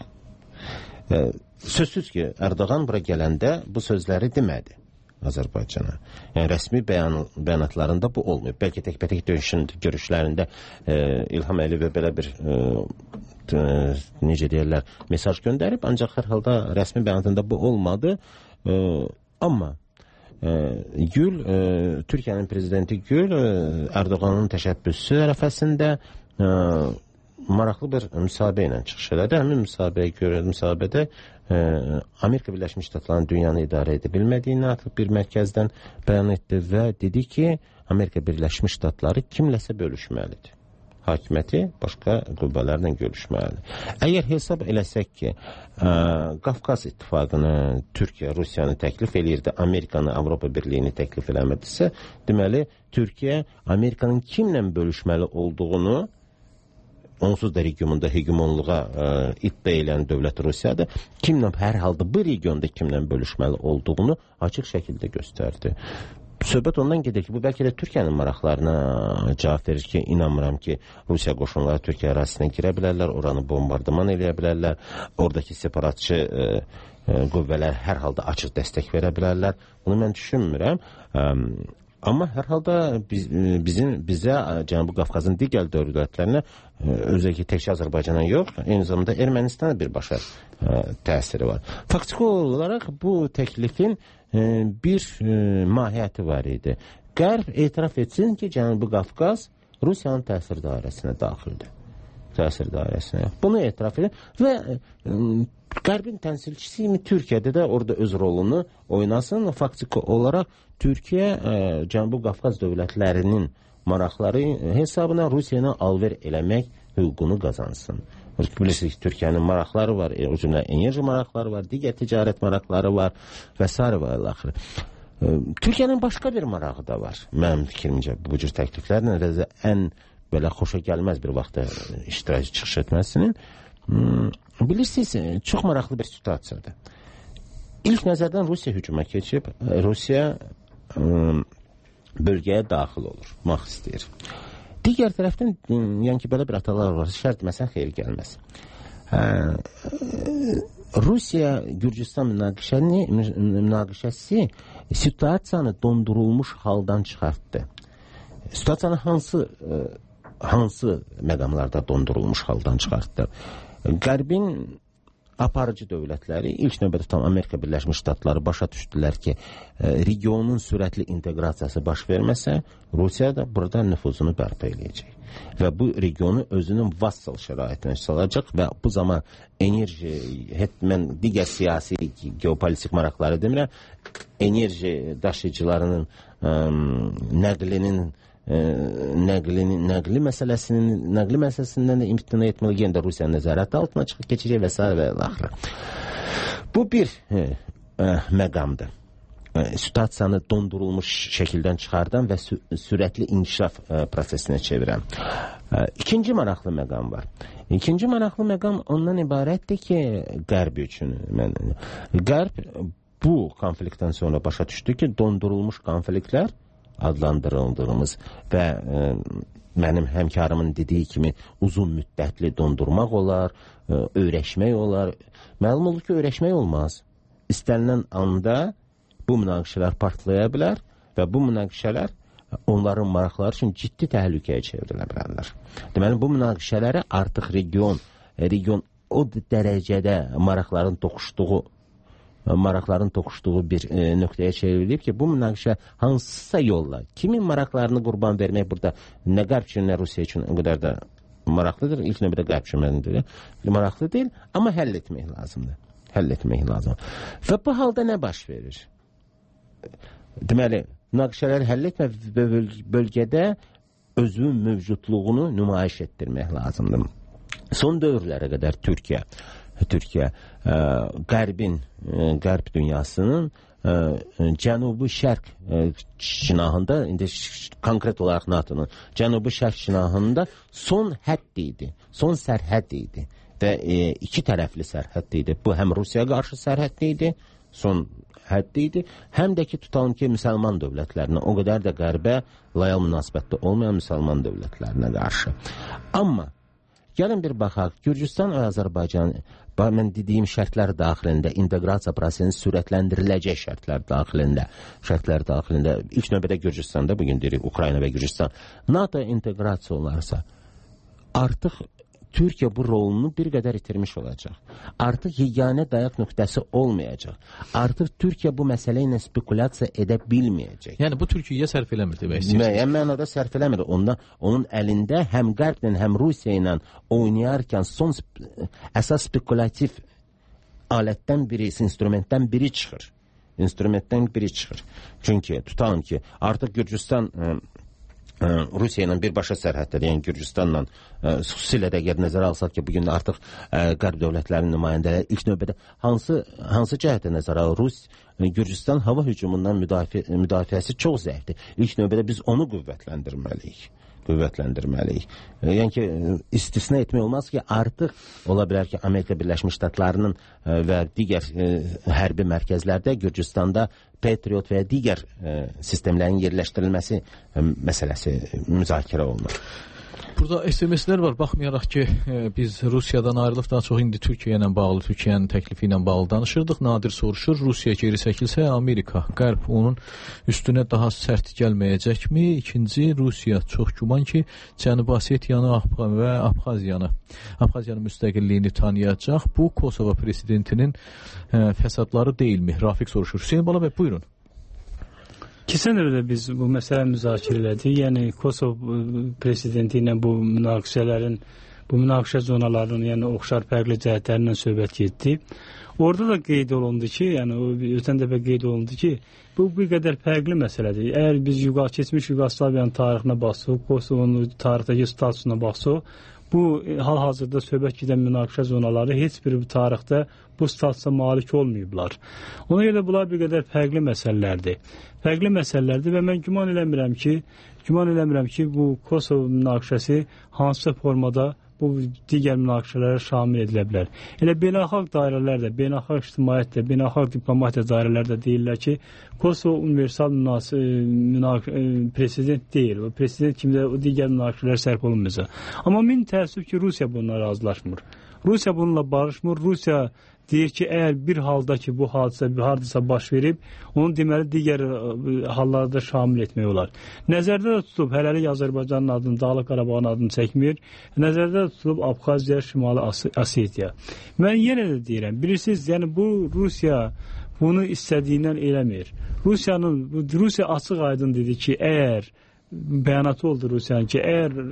Sözsüz ki, Erdoğan bura gələndə bu sözləri demədi Azərbaycana. Yəni, rəsmi bəyan, bəyanatlarında bu olmuyor. Bəlkə tək-bətək görüşlərində e, İlham Əliyev belə bir e, e, necə deyərlər, mesaj göndərib, ancaq hər halda rəsmi bəyanatında bu olmadı. E, amma Gül, e, Türkiyənin prezidenti Gül, e, Erdoğanın təşəbbüsü ərəfəsində e, maraqlı bir müsahibə ilə çıxış elədi. Həmin müsahibəyə görə, müsahibədə e, Amerika Birləşmiş Ştatlarının dünyanı idarə edə bilmədiyini artıq bir mərkəzdən bəyan etdi və dedi ki, Amerika Birləşmiş Ştatları kimləsə bölüşməlidir. Hakimiyyəti başqa qüvvələrlə görüşməlidir. Əgər hesab eləsək ki, ə, Qafqaz İttifaqını Türkiyə, Rusiyanı təklif eləyirdi, Amerikanı, Avropa Birliyini təklif eləmədisə, deməli, Türkiyə Amerikanın kimlə bölüşməli olduğunu, onsuz da regionda hegemonluğa ə, iddia edən dövlət Rusiyadır, kimlə, hər halda bu regionda kimlə bölüşməli olduğunu açıq şəkildə göstərdi. Söhbət ondan gedir ki, bu bəlkə də Türkiyənin maraqlarına cavab verir ki, inanmıram ki, Rusiya qoşunları Türkiyə ərazisinə girə bilərlər, oranı bombardıman eləyə bilərlər, oradakı separatçı e, e, qüvvələr hər halda açıq dəstək verə bilərlər. Bunu mən düşünmürəm. E, amma hər halda biz, bizim, bizə Cənubi Qafqazın digər dövlətlərinə e, özəki təkcə Azərbaycana yox, eyni zamanda Ermənistana birbaşa e, təsiri var. Faktiki olaraq bu təklifin bir e, mahiyyəti var idi. Qərb etiraf etsin ki, Cənubi Qafqaz Rusiyanın təsir dairəsinə daxildir. Təsir dairəsinə. Bunu etiraf edir və e, Qərbin təmsilçisi kimi Türkiyədə də orada öz rolunu oynasın. Faktiki olaraq Türkiyə e, Cənubi Qafqaz dövlətlərinin maraqları hesabına Rusiyana alver eləmək hüququnu qazansın. Bilirsiniz ki, Türkiyənin maraqları var, o cümlə enerji maraqları var, digər ticarət maraqları var və s. və ilaxır. Türkiyənin başqa bir marağı da var. Mənim fikrimcə bu cür təkliflərlə ən belə xoşa gəlməz bir vaxtda iştirakçı çıxış etməsinin. Bilirsiniz, çox maraqlı bir situasiyadır. İlk nəzərdən Rusiya hücuma keçib, Rusiya bölgəyə daxil olur, maq istəyir. Digər tərəfdən, yəni ki, belə bir atalar var, şərt məsələn xeyir gəlməz. Hə, Rusiya-Gürcistan münaqişəsi situasiyanı dondurulmuş haldan çıxartdı. situasiyanı hansı e, hansı məqamlarda dondurulmuş haldan çıxartdı? Qərbin aparıcı dövlətləri ilk növbədə tam Amerika Birləşmiş Ştatları başa düşdülər ki, e, regionun sürətli inteqrasiyası baş verməsə, Rusiya da burada nüfuzunu bərpa edəcək. Və bu regionu özünün vassal şəraitinə salacaq və bu zaman enerji, mən digər siyasi, geopolitik maraqları demirəm, enerji daşıyıcılarının ə, nəqlinin ə, nəqlinin, nəqli məsələsinin, nəqli məsələsindən də imtina etməli, yenə də Rusiyanın nəzarəti altına çıxıb keçəcək və s. və axırı. Bu bir ə, ə, məqamdır. Ə, situasiyanı dondurulmuş şəkildən çıxardan və sü sürətli inkişaf ə, prosesinə çevirən. Ə, ikinci maraqlı məqam var. İkinci maraqlı məqam ondan ibarətdir ki, Qərb üçün. Mən, Qərb bu konfliktdən sonra başa düşdü ki, dondurulmuş konfliktlər adlandırıldığımız və e, mənim həmkarımın dediyi kimi uzun müddətli dondurmaq olar, e, öyrəşmək olar. Məlum olur ki, öyrəşmək olmaz. İstənilən anda bu münaqişələr partlaya bilər və bu münaqişələr onların maraqları üçün ciddi təhlükəyə çevrilə bilərlər. Deməli, bu münaqişələri artıq region, region o dərəcədə maraqların toxuşduğu maraqların toxuşduğu bir e, nöqtəyə çevrilib ki, bu münaqişə hansısa yolla, kimin maraqlarını qurban vermək burada nə Qərb üçün, nə Rusiya üçün o qədər də maraqlıdır. İlk növbədə Qərb üçün mənimdir. Maraqlı deyil, amma həll etmək lazımdır. Həll etmək lazımdır. Və bu halda nə baş verir? Deməli, münaqişələri həll etmə bölgədə özünün mövcudluğunu nümayiş etdirmək lazımdır. Son dövrlərə qədər Türkiyə Türkiyə ə, Qərbin, ə, Qərb dünyasının ə, cənubi şərq ə, cinahında, indi konkret olaraq NATO'nun cənubi şərq cinahında son hədd idi, son sərhəd idi və ə, iki tərəfli sərhəd idi. Bu həm Rusiyaya qarşı sərhəd idi, son hədd idi, həm də ki, tutalım ki, müsəlman dövlətlərinə, o qədər də Qərbə loyal münasibətdə olmayan müsəlman dövlətlərinə qarşı. Amma gəlin bir baxaq, Gürcüstan və Azərbaycan, mən dediyim şərtlər daxilində, inteqrasiya prosesinin sürətləndiriləcək şərtlər daxilində, şərtlər daxilində, ilk növbədə Gürcüstanda, bugün deyirik, Ukrayna və Gürcüstan, NATO inteqrasiya olarsa, artıq Türkiyə bu rolunu bir qədər itirmiş olacaq. Artıq yeganə dayaq nöqtəsi olmayacaq. Artıq Türkiyə bu məsələ ilə spekulyasiya edə bilməyəcək. Yəni bu Türkiyəyə sərf eləmir demək istəyirsiniz? Müəyyən mənada sərf eləmir. Onda onun əlində həm Qərblə, həm Rusiya ilə oynayarkən son sp əsas spekulativ alətdən biri, instrumentdən biri çıxır. İnstrumentdən biri çıxır. Çünki tutalım ki, artıq Gürcüstan ə, Rusiya ilə birbaşa sərhəddə, yəni Gürcüstanla xüsusilə də əgər nəzərə alsaq ki, bugün artıq ə, Qərb dövlətlərinin nümayəndələri ilk növbədə hansı hansı cəhətdə nəzərə alır? Rus Gürcüstan hava hücumundan müdafiə, müdafiəsi çox zəifdir. İlk növbədə biz onu qüvvətləndirməliyik. qüvvətləndirməliyik. Yəni ki, istisna etmək olmaz ki, artıq ola bilər ki, Amerika Birləşmiş Ştatlarının və digər hərbi mərkəzlərdə Gürcüstanda Patriot və digər sistemlərin yerləşdirilməsi məsələsi müzakirə olunur. Burada S M S-lər var, baxmayaraq ki, biz Rusiyadan ayrılıb daha çox indi Türkiyə ilə bağlı, Türkiyənin təklifi ilə bağlı danışırdıq. Nadir soruşur, Rusiya geri çəkilsə Amerika, Qərb onun üstünə daha sərt gəlməyəcəkmi? İkinci, Rusiya çox güman ki, Cənubi Osetiyanı və Abxaziyanı, Abxaziyanın müstəqilliyini tanıyacaq. Bu, Kosovo prezidentinin fəsadları deyilmi? Rafiq soruşur. Hüseyin Bala bəy, buyurun. Keçən dəfə biz bu məsələ müzakirə elədik. Yəni Kosovo prezidenti ilə bu münaqişələrin, bu münaqişə zonalarının, yəni oxşar fərqli cəhətlərindən söhbət getdi. Orada da qeyd olundu ki, yəni o ötən dəfə qeyd olundu ki, bu bir qədər fərqli məsələdir. Əgər biz yuqa keçmiş Yugoslaviyanın tarixinə baxsaq, Kosovonun tarixdəki statusuna baxsaq, bu hal-hazırda söhbət gedən münaqişə zonaları heç bir tarixdə bu statusa malik olmayıblar. Ona görə də bunlar bir qədər fərqli məsələlərdir. Fərqli məsələlərdir və mən güman eləmirəm ki, güman eləmirəm ki, bu Kosovo münaqişəsi hansısa formada bu digər münaqişələrə şamil edilə bilər. Elə beynəlxalq dairələrdə, beynəlxalq ictimaiyyətdə, beynəlxalq diplomatiya dairələrdə deyirlər ki, Kosovo universal prezident deyil. O prezident kimi də o digər münaqişələr sərf olunmayacaq. Amma min təəssüf ki, Rusiya bununla razılaşmır. Rusiya bununla barışmır. Rusiya deyir ki, əgər bir halda ki, bu hadisə hardasa baş verib, onu deməli digər hallarda şamil etmək olar. Nəzərdə də tutub, hələlik Azərbaycanın adını, Dağlıq Qarabağın adını çəkmir. Nəzərdə də tutub Abxaziya, Şimali Osetiya. Mən yenə də deyirəm, bilirsiniz, yəni bu Rusiya bunu istədiyindən eləmir. Rusiyanın, Rusiya açıq aydın dedi ki, əgər bəyanatı oldu Rusiyanın ki,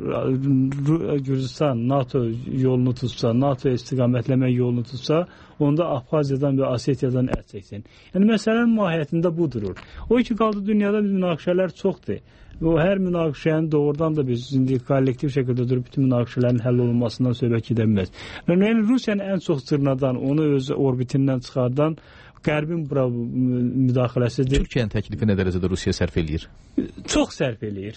əgər Gürcistan NATO yolunu tutsa, NATO istiqamətləmək yolunu tutsa, onda Abxaziyadan və Osetiyadan əl çəksin. Yəni, məsələnin mahiyyətində bu durur. O ki, qaldı dünyada münaqişələr çoxdur. O, hər münaqişənin doğrudan da biz indi kollektiv şəkildə durub bütün münaqişələrin həll olunmasından söhbət gedə bilməz. Yəni, Rusiyanın ən çox cırnadan, onu öz orbitindən çıxardan Qərbin bura müdaxiləsidir. Türkiyənin təklifi nə dərəcədə Rusiya sərf eləyir? Çox sərf eləyir.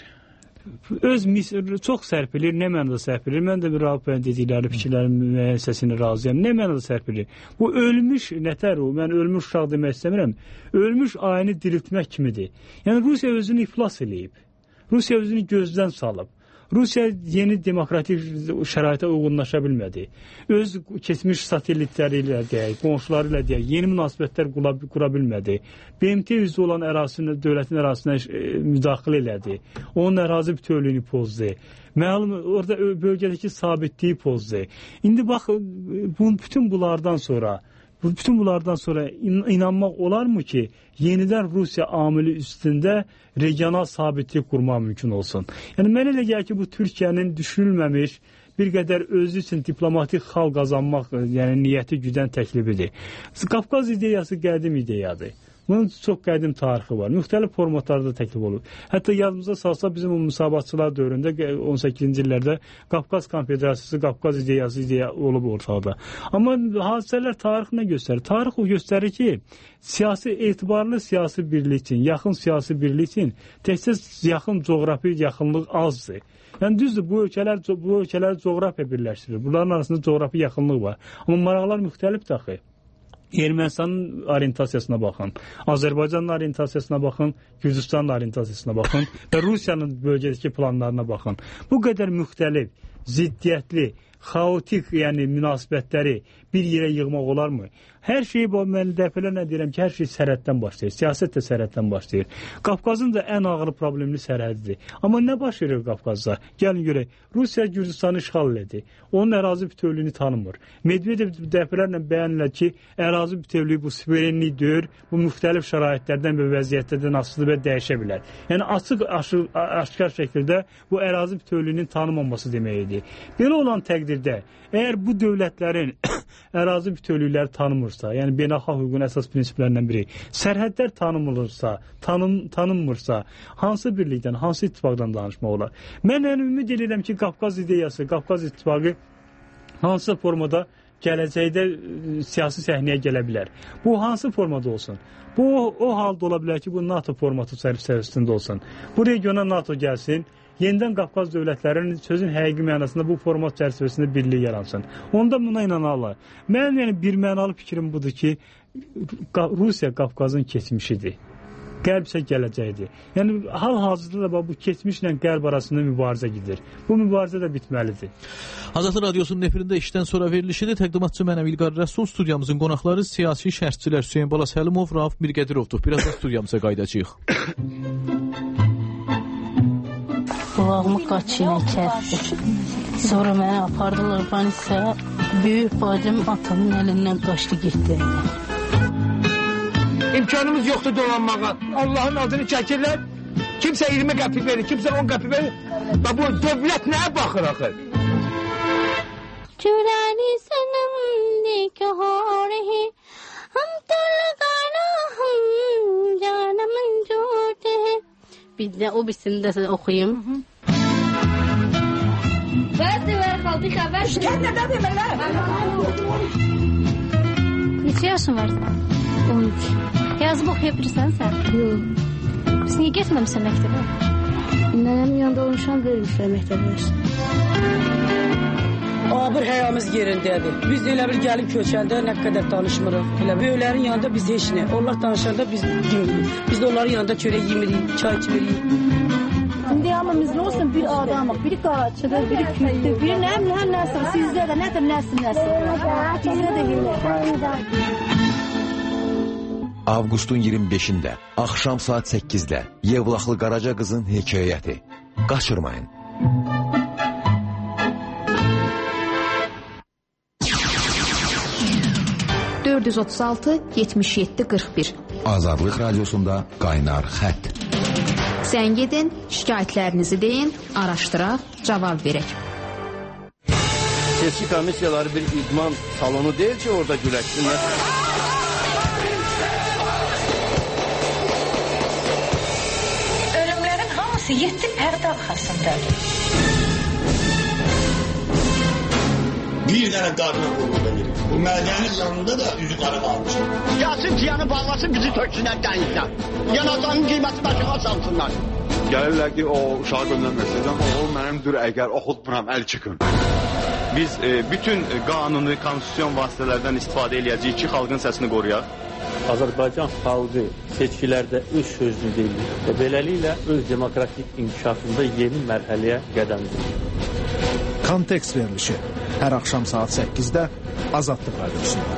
Öz çox sərf eləyir, nə mənada sərf eləyir? Mən də bir Avropa'nın dedikləri fikirlərin müəyyən hissəsini razıyam. Nə mənada sərf eləyir? Bu ölmüş, nətər o? Mən ölmüş uşaq demək istəmirəm. Ölmüş ayını diriltmək kimidir. Yəni Rusiya özünü iflas eləyib. Rusiya özünü gözdən salıb. Rusiya yeni demokratik şəraitə uyğunlaşa bilmədi. Öz keçmiş satellitləri ilə deyək, qonşuları ilə deyək, yeni münasibətlər qura bilmədi. B M T üzvü olan ərazisini, dövlətin ərazisinə müdaxilə elədi. Onun ərazi bütövlüyünü pozdu. Məlum, orada bölgədəki sabitliyi pozdu. İndi bax, bütün bunlardan sonra Bütün bunlardan sonra in inanmaq olarmı ki, yenidən Rusiya amili üstündə regional sabitlik qurmaq mümkün olsun? Yəni, mən elə gəlir ki, bu Türkiyənin düşünülməmiş, bir qədər özü üçün diplomatik xal qazanmaq yəni, niyyəti güdən təklifidir. Qafqaz ideyası qədim ideyadır. Bunun çox qədim tarixi var. Müxtəlif formatlarda təklif olub. Hətta yadımıza salsa bizim o müsabatçılar dövründə on səkkizinci illərdə Qafqaz Konfederasiyası, Qafqaz ideyası ideya olub ortada. Amma hadisələr tarixi nə göstərir? Tarix o göstərir ki, siyasi, etibarlı siyasi birlik üçün, yaxın siyasi birlik üçün təkcə yaxın coğrafi yaxınlıq azdır. Yəni düzdür, bu ölkələr, bu ölkələr coğrafiya birləşdirir. Bunların arasında coğrafi yaxınlıq var. Amma maraqlar müxtəlif daxil. Ermənistanın orientasiyasına baxın, Azərbaycanın orientasiyasına baxın, Gürcistanın orientasiyasına baxın və Rusiyanın bölgədəki planlarına baxın. Bu qədər müxtəlif, ziddiyyətli, xaotik yəni münasibətləri bir yerə yığmaq olarmı? Hər şey, mən dəfələrlə deyirəm ki, hər şey sərhəddən başlayır, siyasət də sərhəddən başlayır. Qafqazın da ən ağır problemli sərhədidir. Amma nə baş verir Qafqazda? Gəlin görək, Rusiya Gürcistanı işğal elədi. Onun ərazi bütövlüyünü tanımır. Medvedev dəfələrlə bəyan edir ki, ərazi bütövlüyü bu suverenlik deyir, bu müxtəlif şəraitlərdən və vəziyyətlərdən asılı və dəyişə bilər. Yəni açıq, aşır, aşkar şəkildə bu ərazi bütövlüyünün tanınmaması deməkdir. Belə olan təqdirdə, əgər bu dövlətlərin ərazi bütövlükləri tanımırsa, yəni beynəlxalq hüququn əsas prinsiplərindən biri, sərhədlər tanımılırsa, tanım, tanınmırsa, hansı birlikdən, hansı ittifaqdan danışmaq olar? Mən yəni, ümid edirəm ki, Qafqaz ideyası, Qafqaz ittifaqı hansı formada gələcəkdə siyasi səhnəyə gələ bilər. Bu hansı formada olsun? Bu o, o halda ola bilər ki, bu NATO formatı çərçivəsində olsun. Bu regiona NATO gəlsin, yenidən Qafqaz dövlətlərinin sözün həqiqi mənasında bu format çərçivəsində birlik yaransın. Onda buna inanarlar. Mənim yəni, bir mənalı fikrim budur ki, Rusiya Qafqazın keçmişidir. Qərb isə gələcəkdir. Yəni, hal-hazırda da bu keçmişlə qərb arasında mübarizə gedir. Bu mübarizə də bitməlidir. Azadlıq Radiosunun efirində işdən sonra verilişidir. Təqdimatçı mənəm İlqar Rəsul, studiyamızın qonaqları siyasi şərhçilər Hüseyn Bala Səlimov, Rauf Mirgədirovdur. Birazdan studiyamıza qaydacağıq. Qulağımı qaçına kəsdi. Sonra məni apardılar Vanisa. Böyük bacım atamın əlindən qaçdı getdi. İmkanımız yoxdur dolanmağa. Allah'ın adını çəkirlər. Kimsə iyirmi qəpik verir, kimsə on qəpik verir. Və bu dövlət nəyə baxır axı? Çürəni sənəm nikaharihi həm təlqana həm canımın cüdəhi. Bir də o birisini də oxuyayım. Bəzi ver qaldı xəbər. Şikayət nədən demirlər? Neçə yaşın var sən? on üç. Yazıb oxuya bilirsən sən? Yox. Biz niyə getməmişsən məktəbə? Nənəmin yanında olmuşam, vermişlər məktəbə. Abır həyamız yerindədir. Biz elə bir gəlib köçəndə nə qədər danışmırıq. Elə böyüklərin yanında biz heç nə. Onlar danışanda biz dinmirik. Biz də onların yanında çörək yemirik, çay içmirik. İndi hamımız nə olsun bir adamıq, biri qaraçıdır, biri kürdür, biri nə bilim, həm nəsil, sizdə də nədir nəsil nəsil. Bizdə də elə. Avqustun iyirmi beşində, axşam saat səkkizdə Yevlaxlı Qaraca qızın hekayəti. Qaçırmayın. dörd yüz otuz altı yetmiş yeddi qırx bir Azadlıq Radiosunda qaynar xətt. Zəng edin, şikayətlərinizi deyin, araşdıraq, cavab verək. Seçki komissiyaları bir idman salonu deyil ki, orada güləşsinlər. Ölümlərin hamısı yeddi pərdə arxasındadır. Bir dənə qadına qulluq edir. Bu mədənin yanında da üzü qara qalmışdır. Gəlsin tiyanı bağlasın, bizi töksünlər dənizdən. Yanacağının qiyməti başına salsınlar. Gəlirlər ki, o uşağı göndərməsinizdən, o mənimdir, əgər oxutmuram, əl çıxın. Biz e, bütün qanuni, konstitusiyon vasitələrdən istifadə edəcəyik ki, xalqın səsini qoruyaq. Azərbaycan xalqı seçkilərdə öz sözünü deyir və beləliklə öz demokratik inkişafında yeni mərhələyə qədəm qoyur. Kontekst verilişi hər axşam saat səkkizdə Azadlıq Radiosunda.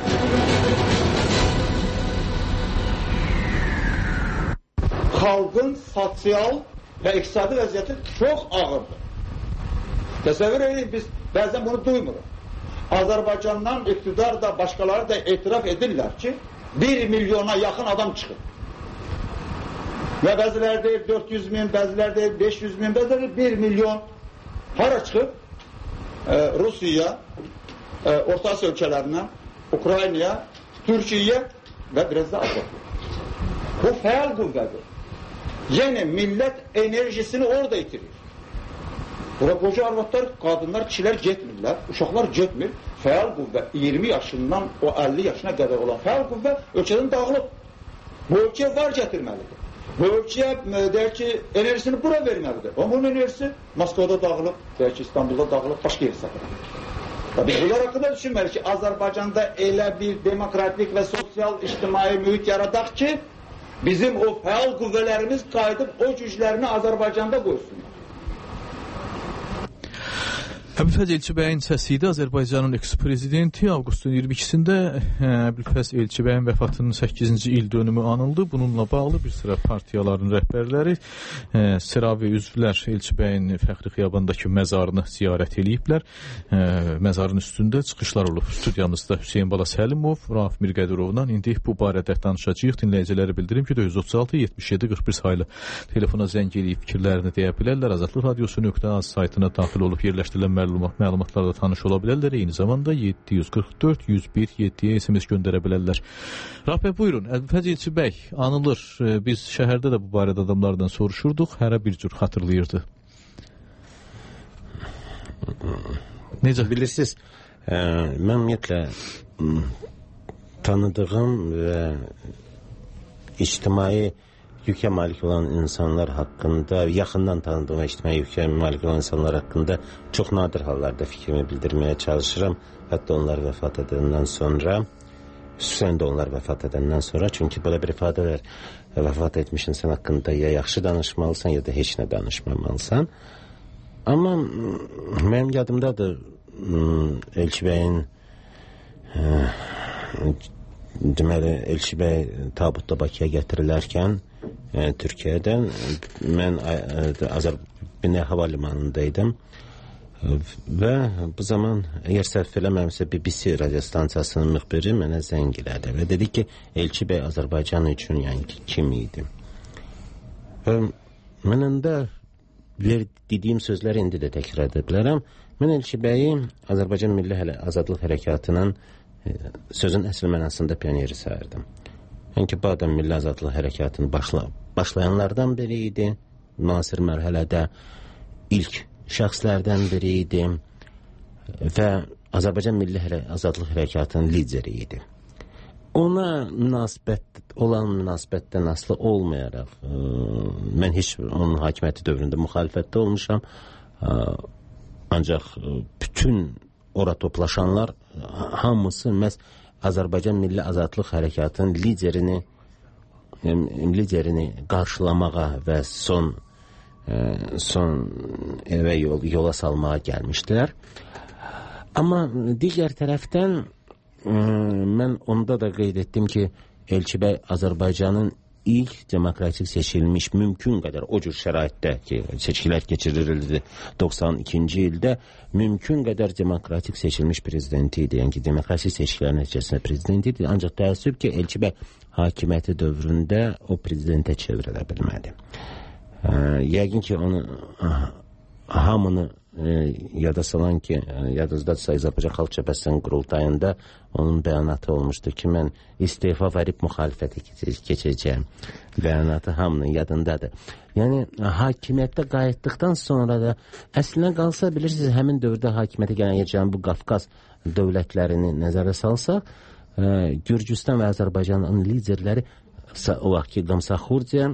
Xalqın sosial və iqtisadi vəziyyəti çox ağırdır. Təsəvvür edin, biz bəzən bunu duymuruq. Azərbaycandan iqtidar da, başqaları da etiraf edirlər ki, bir milyona yaxın adam çıxır. Və bəziləri deyir dörd yüz min, bəziləri deyir beş yüz min, bəziləri bir milyon. Hara çıxıb? E, Rusiyaya, e, Orta Asiya ölkələrinə, Ukraynaya, Türkiyəyə və biraz da Azərbaycan. Bu fəal qüvvədir. Yəni millət enerjisini orada itirir. Bura qoca arvadlar, qadınlar, kişilər getmirlər, uşaqlar getmir. Fəal qüvvə iyirmi yaşından o əlli yaşına qədər olan fəal qüvvə ölkədən dağılıb. Bu ölkəyə var gətirməlidir. Bu ölkəyə deyək ki, enerjisini bura verməlidir. Onun enerjisi Moskvada dağılıb, deyək ki, İstanbulda dağılıb, başqa yeri satılır. Biz bunlar haqqında düşünməli ki, Azərbaycanda elə bir demokratik və sosial ictimai mühit yaradaq ki, bizim o fəal qüvvələrimiz qayıdıb o güclərini Azərbaycanda qoysunlar. Əbülfəz Elçibəyin səsi idi. Azərbaycanın eks-prezidenti avqustun iyirmi ikisində Əbülfəz Elçibəyin vəfatının səkkizinci il dönümü anıldı. Bununla bağlı bir sıra partiyaların rəhbərləri, sıravi üzvlər Elçibəyin Fəxri Xiyabandakı məzarını ziyarət ediblər. Məzarın üstündə çıxışlar olub. Studiyamızda Hüseyin Bala Səlimov, Rauf Mirqədirovla indi bu barədə danışacağıq. Dinləyicilərə bildirim ki, dörd yüz otuz altı yetmiş yeddi qırx bir sayılı telefona zəng edib fikirlərini deyə bilərlər. Azadlıq Radiosu nöqtə az saytına daxil olub yerləşdirilən məlumatlarla tanış ola bilərlər. Eyni zamanda yeddi yüz qırx dörd yüz bir yeddiyə S M S göndərə bilərlər. Rəfə, buyurun. Əbülfəz Elçibəy anılır. Biz şəhərdə də bu barədə adamlardan soruşurduq. Hərə bir cür xatırlayırdı. Necə? Bilirsiniz, mən ümumiyyətlə tanıdığım və ictimai yükə malik olan insanlar haqqında, yaxından tanıdığım və ictimai yükə malik olan insanlar haqqında çox nadir hallarda fikrimi bildirməyə çalışıram. Hətta onlar vəfat edəndən sonra, xüsusən də onlar vəfat edəndən sonra, çünki belə bir ifadə var, vəfat etmiş insan haqqında ya yaxşı danışmalısan, ya da heç nə danışmamalısan. Amma mənim yadımdadır, Elçibəyin deməli, Elçibəy tabutda Bakıya gətirilərkən yəni, Türkiyədən mən Azərbaycan hava limanındaydım və bu zaman əgər səhv eləməmsə B B C radiostansiyasının müxbiri mənə zəng elədi və dedi ki, Elçibəy Azərbaycan üçün yəni kim idi? Və mən də dediyim sözləri indi də təkrar edə bilərəm. Mən Elçibəyi Azərbaycan Milli Azadlıq Hərəkatının sözün əsl mənasında pioneri sayırdım. Yəni ki, bu adam Milli Azadlıq Hərəkatını başla, başlayanlardan biri idi. Müasir mərhələdə ilk şəxslərdən biri idi və Azərbaycan Milli Azadlıq Hərəkatının lideri idi. Ona münasibət, olan münasibətdən asılı olmayaraq, ə, mən heç onun hakimiyyəti dövründə müxalifətdə olmuşam, ə, ancaq bütün ora toplaşanlar hamısı məhz Azərbaycan Milli Azadlıq Hərəkatının liderini liderini qarşılamağa və son son evə yol, yola salmağa gəlmişdilər. Amma digər tərəfdən mən onda da qeyd etdim ki, Elçibəy Azərbaycanın ilk demokratik seçilmiş mümkün qədər o cür şəraitdə ki, seçkilər keçirildi doxsan ikinci ildə mümkün qədər demokratik seçilmiş prezidenti idi. Yəni ki, demokratik seçkilərin nəticəsində prezidenti idi. Ancaq təəssüf ki, Elçibəy hakimiyyəti dövründə o prezidentə çevrilə bilmədi. Yəqin ki, onu hamını e, yada salan ki, yadınızdadırsa Azərbaycan Xalq Cəbhəsinin qurultayında onun bəyanatı olmuşdu ki, mən istefa verib müxalifəti keçəcəyəm. Bəyanatı hamının yadındadır. Yəni, hakimiyyətdə qayıtdıqdan sonra da əslində qalsa, bilirsiniz, həmin dövrdə hakimiyyətə gələn Cənubi Qafqaz dövlətlərini nəzərə salsaq, e, Gürcüstan və Azərbaycanın liderləri o vaxt ki, Qamsaxurdiya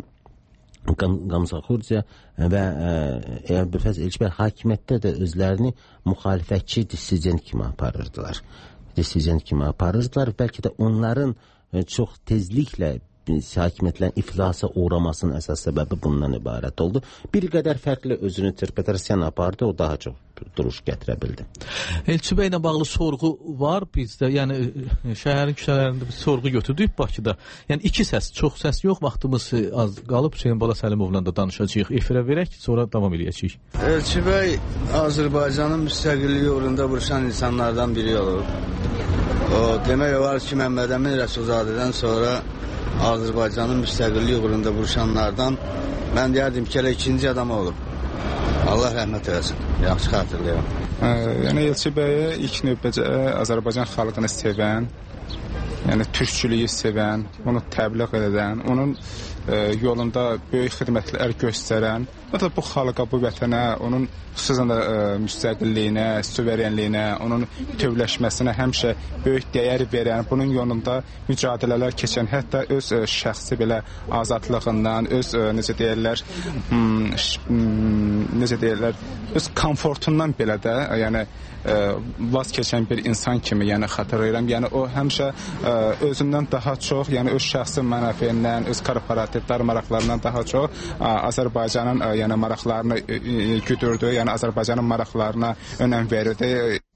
Qamsaxurdiya və Əbülfəz Elçibəy hakimiyyətdə də özlərini müxalifətçi dissident kimi aparırdılar. Dissident kimi aparırdılar. Bəlkə də onların çox tezliklə hakimiyyətlərin iflasa uğramasının əsas səbəbi bundan ibarət oldu. Bir qədər fərqli özünü interpretasiya apardı, o daha çox duruş gətirə bildi. Elçibəy ilə bağlı sorğu var bizdə, yəni şəhərin küçələrində biz sorğu götürdük Bakıda. Yəni iki səs, çox səs yox, vaxtımız az qalıb. Hüseyn Bala Səlimovla da danışacağıq. Efirə verək, sonra davam edəcəyik. Elçibəy Azərbaycanın müstəqilliyi uğrunda vuruşan insanlardan biri olub. O demək olar ki, Məmməd Əmin Rəsulzadədən sonra Azərbaycanın müstəqilliyi uğrunda vuruşanlardan mən deyərdim ki, elə ikinci adam olub. Allah rəhmət eləsin. Yaxşı xatırlayıram. Yəni Elçibəyə ilk növbəcə Azərbaycan xalqını sevən, yəni türkçülüyü sevən, onu təbliğ edən, onun e, yolunda böyük xidmətlər göstərən, hətta bu xalqa, bu vətənə, onun xüsusən də e, müstəqilliyinə, suverenliyinə, onun bütövləşməsinə həmişə böyük dəyər verən, bunun yolunda mücadilələr keçən, hətta öz e, şəxsi belə azadlığından, öz e, necə deyirlər, hmm, hmm, necə deyirlər, öz komfortundan belə də, yəni e, vaz keçən bir insan kimi, yəni xatırlayıram. Yəni o həmişə e, özündən daha çox, yəni öz şəxsi mənafelərindən, öz korporativlər maraqlarından daha çox e, Azərbaycanın e, yəni maraqlarını e, e, güdürdü, yəni Azərbaycanın maraqlarına önəm verirdi.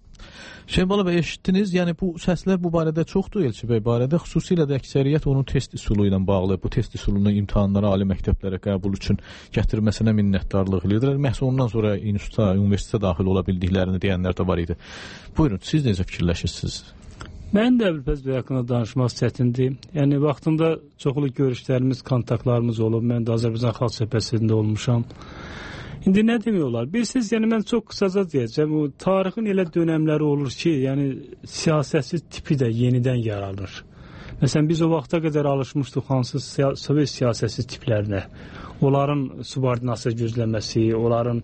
Hüseyn Bala bəy, eşitdiniz, yəni bu səslər bu barədə çoxdur Elçibəy barədə, xüsusilə də əksəriyyət onun test üsulu ilə bağlı, bu test üsulunu imtahanlara, ali məktəblərə qəbul üçün gətirməsinə minnətdarlıq edirlər. Məhz ondan sonra instituta, universitetə daxil ola bildiklərini deyənlər də var idi. Buyurun, siz necə fikirləşirsiniz? Mən də Əbülfəz bəy haqqında danışmaq çətindir. Yəni, vaxtında çoxlu görüşlərimiz, kontaktlarımız olub. Mən də Azərbaycan Xalq Cəbhəsində olmuşam. İndi nə demək olar? Bilirsiniz, yəni mən çox qısaca deyəcəm. O tarixin elə dönəmləri olur ki, yəni siyasəti tipi də yenidən yaranır. Məsələn, biz o vaxta qədər alışmışdıq hansı Sovet siyasəti tiplərinə. Onların subordinasiya gözləməsi, onların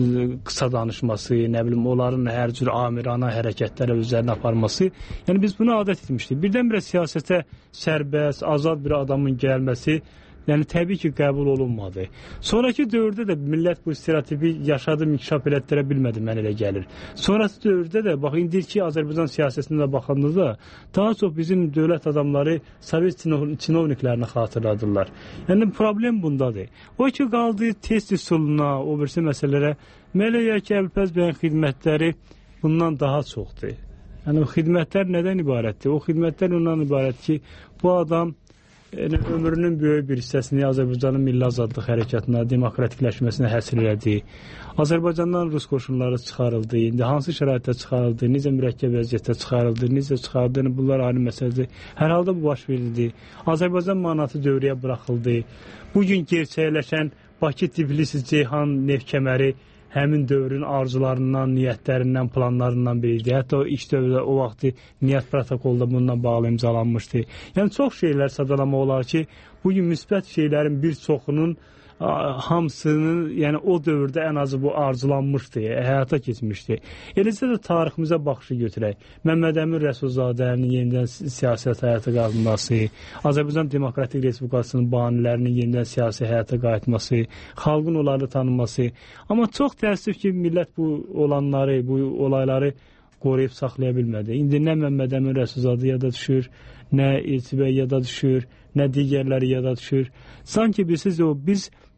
qısa danışması, nə bilim, onların hər cür amirana hərəkətlərə özlərini aparması. Yəni biz buna adət etmişdik. Birdən-birə siyasətə sərbəst, azad bir adamın gəlməsi, yəni təbii ki, qəbul olunmadı. Sonraki dövrdə də millət bu stereotipi yaşadı, inkişaf elətdirə bilmədi, mən elə gəlir. Sonraki dövrdə də, bax, indiki Azərbaycan siyasətində də baxanda da daha çox bizim dövlət adamları Sovet çinovniklərini xatırladırlar. Yəni problem bundadır. O ki, qaldı test üsuluna, o birisi məsələlərə, mən elə ki, Əbülfəz bəyin xidmətləri bundan daha çoxdur. Yəni, o xidmətlər nədən ibarətdir? O xidmətlər ondan ibarət ki, bu adam yəni, ömrünün böyük bir hissəsini Azərbaycanın milli azadlıq hərəkatına, demokratikləşməsinə həsr elədi. Azərbaycandan Rus qoşunları çıxarıldı, indi hansı şəraitdə çıxarıldı, necə mürəkkəb vəziyyətdə çıxarıldı, necə çıxarıldı, yəni, bunlar ayrı məsələdir. Hər halda bu baş verildi. Azərbaycan manatı dövrəyə buraxıldı. Bugün gerçəkləşən Bakı-Tbilisi-Ceyhan neft kəməri həmin dövrün arzularından, niyyətlərindən, planlarından biridir. Hətta o iş dövrdə o vaxtı niyyət protokolda bundan bağlı imzalanmışdı. Yəni, çox şeylər sadalamaq olar ki, bugün müsbət şeylərin bir çoxunun hamısının, yəni o dövrdə ən azı bu arzulanmışdı, həyata keçmişdi. Eləcə də tariximizə baxışı götürək. Məmməd Əmin Rəsulzadənin yenidən siyasət həyata qalması, Azərbaycan Demokratik Respublikasının banilərinin yenidən siyasi həyata qayıtması, xalqın onları tanınması. Amma çox təəssüf ki, millət bu olanları, bu olayları qoruyub saxlaya bilmədi. İndi nə Məmməd Əmin Rəsulzadə yada düşür, nə Elçibəy yada düşür, nə digərləri yada düşür. Sanki bilirsiniz, o biz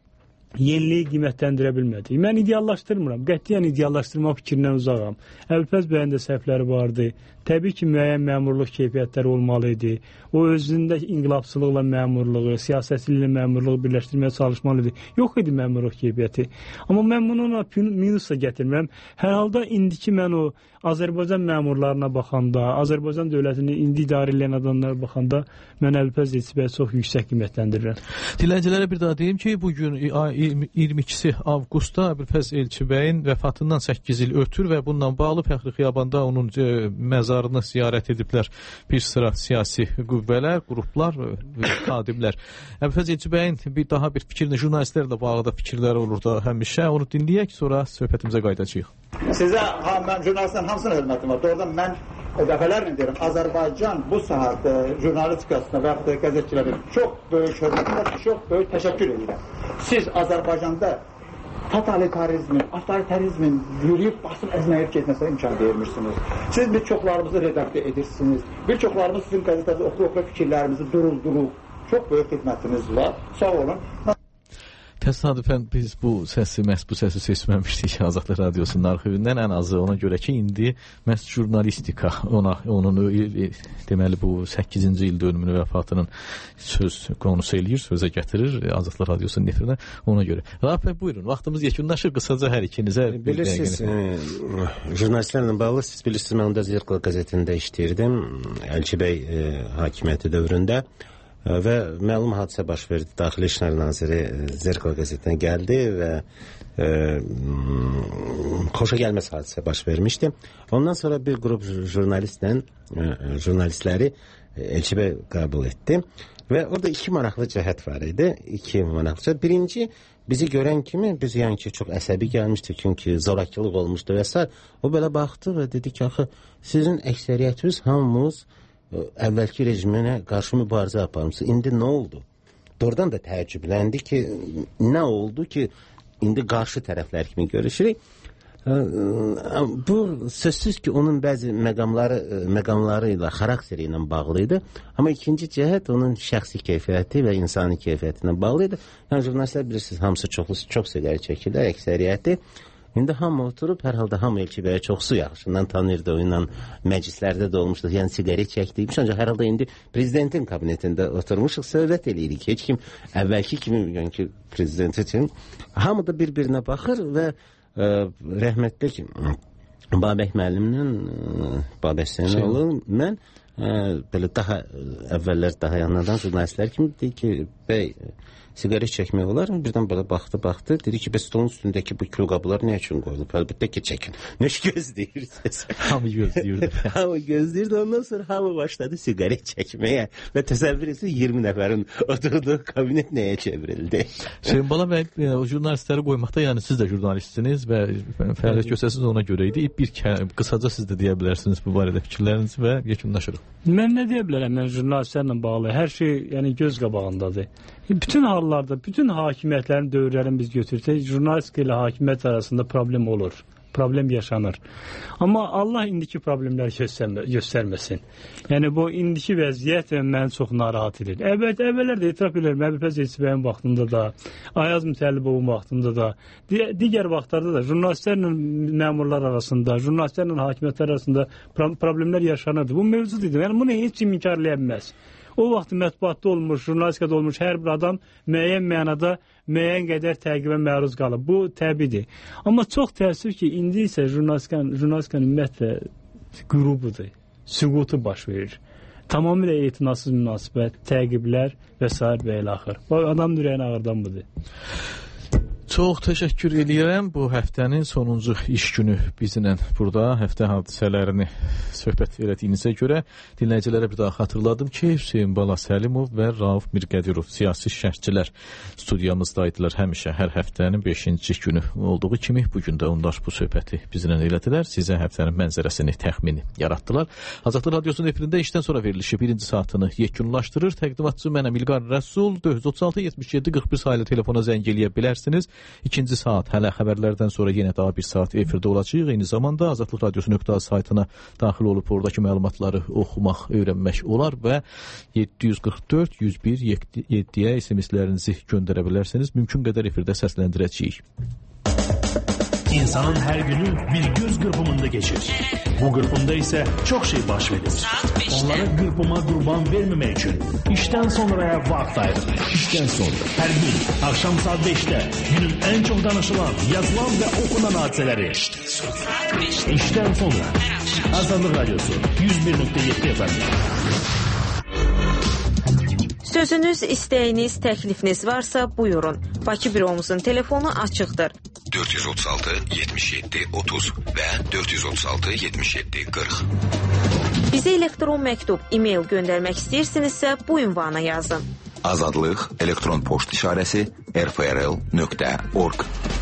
yeniliyi qiymətləndirə bilmədik. Mən ideallaşdırmıram. Qətiyyən ideallaşdırma fikrindən uzağam. Əbülfəz bəyin də səhvləri vardı. Təbii ki, müəyyən məmurluq keyfiyyətləri olmalı idi. O özündə inqilabçılıqla məmurluğu, siyasətçiliklə məmurluğu birləşdirməyə çalışmalı idi. Yox idi məmurluq keyfiyyəti. Amma mən bunu ona minusla gətirmirəm. Hər halda indiki mən o Azərbaycan məmurlarına baxanda, Azərbaycan dövlətini indi idarə edən adamlara baxanda mən Əbülfəz Elçibəyi çox yüksək qiymətləndirirəm. Dinləyicilərə bir daha deyim ki, bugün iyirmi ikisi avqustda Əbülfəz Elçibəyin vəfatından səkkiz il ötür və bununla bağlı Fəxri Xiyabanda onun məzarını ziyarət ediblər bir sıra siyasi qüvvələr, qruplar, kadiblər. Əbülfəz Elçibəyin bir daha bir fikrini, jurnalistlərlə bağlı da fikirləri olur da həmişə. Onu dinləyək, sonra söhbətimizə qayıdacağıq. Sizə ha, mən jurnalistlərin hamısına hörmətim var. Doğrudan mən dəfələrlə deyirəm, Azərbaycan bu saat e, jurnalistikasına və yaxud da qəzetçilərin çox böyük hörmətim var, çox böyük təşəkkür edirəm. Siz Azərbaycanda totalitarizmin, avtoritarizmin yürüyüb basıb əzməyib getməsinə imkan vermirsiniz. Siz bir çoxlarımızı redaktə edirsiniz. Bir çoxlarımız sizin qəzetənizi oxu-oxu fikirlərimizi durul-durul. Çox böyük xidmətiniz var. Sağ olun. Təsadüfən biz bu səsi, məhz bu səsi seçməmişdik Azadlıq Radiosunun arxivindən, ən azı ona görə ki, indi məhz jurnalistika ona, onun deməli bu səkkizinci il dönümünü vəfatının söz konusu eləyir, sözə gətirir Azadlıq Radiosunun nefrinə, ona görə. Rauf bəy, buyurun, vaxtımız yekunlaşır, qısaca hər ikinizə. Bilirsiniz, e, jurnalistlərlə bağlı, siz bilirsiniz, mən onda Zirqla qəzetində işləyirdim, Elçibəy e, hakimiyyəti dövründə. Və məlum hadisə baş verdi. Daxili İşlər Naziri Zirqla qəzetinə gəldi və e, xoşa gəlməz hadisə baş vermişdi. Ondan sonra bir qrup jurnalistlə e, jurnalistləri Elçibəy qəbul etdi və orada iki maraqlı cəhət var idi. İki maraqlı cəhət. Birinci, bizi görən kimi biz yəni ki, çox əsəbi gəlmişdi, çünki zorakılıq olmuşdu və s. O belə baxdı və dedi ki, axı sizin əksəriyyətiniz hamımız əvvəlki rejiminə qarşı mübarizə aparmışsınız. İndi nə oldu? Doğrudan da təəccübləndi ki, nə oldu ki, indi qarşı tərəflər kimi görüşürük. Bu sözsüz ki, onun bəzi məqamları, məqamları ilə, xarakteri ilə bağlı idi. Amma ikinci cəhət onun şəxsi keyfiyyəti və insani keyfiyyəti ilə bağlı idi. Yəni, jurnalistlər bilirsiniz, hamısı çox, çox siqaret çəkirlər, əksəriyyəti. İndi hamı oturub, hər halda hamı Elçibəyə çoxsu yaxşından tanıyırdı, o ilə məclislərdə də olmuşdu, yəni siqaret çəkdiymiş, ancaq hər halda indi prezidentin kabinetində oturmuşuq, söhbət eləyirik. Heç kim əvvəlki kimi, yəni ki, prezidenti üçün hamı da bir-birinə baxır və ə, rəhmətli ki, Babək müəllimlə, Babək Seynoğlu, mən ə, belə daha əvvəllər daha yanlardan jurnalistlər kimi deyir ki, bəy, siqaret çəkmək olar mı? Birdən belə baxdı, baxdı. Dedi ki, bəs stolun üstündəki bu külqabılar nə üçün qoyulub? Əlbəttə ki, çəkin. Nə gözləyirsiniz? Hamı gözləyirdi. Hamı gözləyirdi. Ondan sonra hamı başladı siqaret çəkməyə. Və təsəvvür etsin, iyirmi nəfərin oturduğu kabinet nəyə çevrildi? Şeyin Bala bəy, o jurnalistləri qoymaqda, yəni siz də jurnalistsiniz və fəaliyyət göstərsiniz ona görə idi. Bir qısaca siz də deyə bilərsiniz bu barədə fikirlərinizi və yekunlaşırıq. Mən nə deyə bilərəm? Mən jurnalistlərlə bağlı. Hər şey yəni göz qabağındadır. Bütün hallarda, bütün hakimiyyətlərin dövrlərini biz götürsək, jurnalistika ilə hakimiyyət arasında problem olur. Problem yaşanır. Amma Allah indiki problemləri göstərmə, göstərməsin. Yəni bu indiki vəziyyət məni çox narahat edir. Əvvəl əvvəllər də etiraf edirəm, Əbülfəz Elçibəyin vaxtında da, Ayaz Mütəllibovun vaxtında da, digər vaxtlarda da jurnalistlərlə məmurlar arasında, jurnalistlərlə hakimiyyətlər arasında problemlər yaşanırdı. Bu mövcud idi. Yəni bunu heç kim inkar edə bilməz. O vaxt mətbuatda olmuş, jurnalistikada olmuş hər bir adam müəyyən mənada müəyyən qədər təqibə məruz qalıb. Bu təbiidir. Amma çox təəssüf ki, indi isə jurnalistikanın, jurnalistikanın ümumiyyətlə qürubudur. Süqutu baş verir. Tamamilə etinasız münasibət, təqiblər və s. və ilə axır. Bu adam ürəyini ağırdan budur. Çox təşəkkür edirəm. Bu həftənin sonuncu iş günü bizimlə burada həftə hadisələrini söhbət elədiyinizə görə dinləyicilərə bir daha xatırladım ki, Hüseyin Bala Səlimov və Rauf Mirqədirov siyasi şərhçilər studiyamızdaydılar həmişə hər həftənin beşinci günü olduğu kimi bugün də onlar bu söhbəti bizimlə elədilər. Sizə həftənin mənzərəsini, təxmini yaratdılar. Azadlıq Radiosunun efirində işdən sonra verilişi birinci saatını yekunlaşdırır. Təqdimatçı mənəm İlqar Rəsul. dörd yüz otuz altı yetmiş yeddi qırx bir sayılı telefona zəng eləyə bilərsiniz. İkinci saat hələ xəbərlərdən sonra yenə daha bir saat efirdə olacağıq. Eyni zamanda Azadlıq Radiosu nöqtə az saytına daxil olub oradakı məlumatları oxumaq, öyrənmək olar və yeddi yüz qırx dörd yüz bir yeddiyə S M S-lərinizi göndərə bilərsiniz. Mümkün qədər efirdə səsləndirəcəyik. İnsanın hər günü bir göz qırpımında geçir. Bu qırpımda isə çox şey baş verir. Onlara qırpıma qurban verməmək üçün işdən sonraya vaxt ayırın. İşdən sonra hər gün axşam saat beşdə günün ən çox danışılan, yazılan və oxunan hadisələri. İşdən sonra Azadlıq Radiosu yüz bir nöqtə yeddi F M. Sözünüz, istəyiniz, təklifiniz varsa buyurun. Bakı büromuzun telefonu açıqdır. dörd yüz otuz altı yetmiş yeddi otuz və dörd yüz otuz altı yetmiş yeddi qırx. Bizə elektron məktub, e-mail göndərmək istəyirsinizsə bu ünvana yazın. Azadlıq elektron poçt işarəsi r f r l nöqtə org.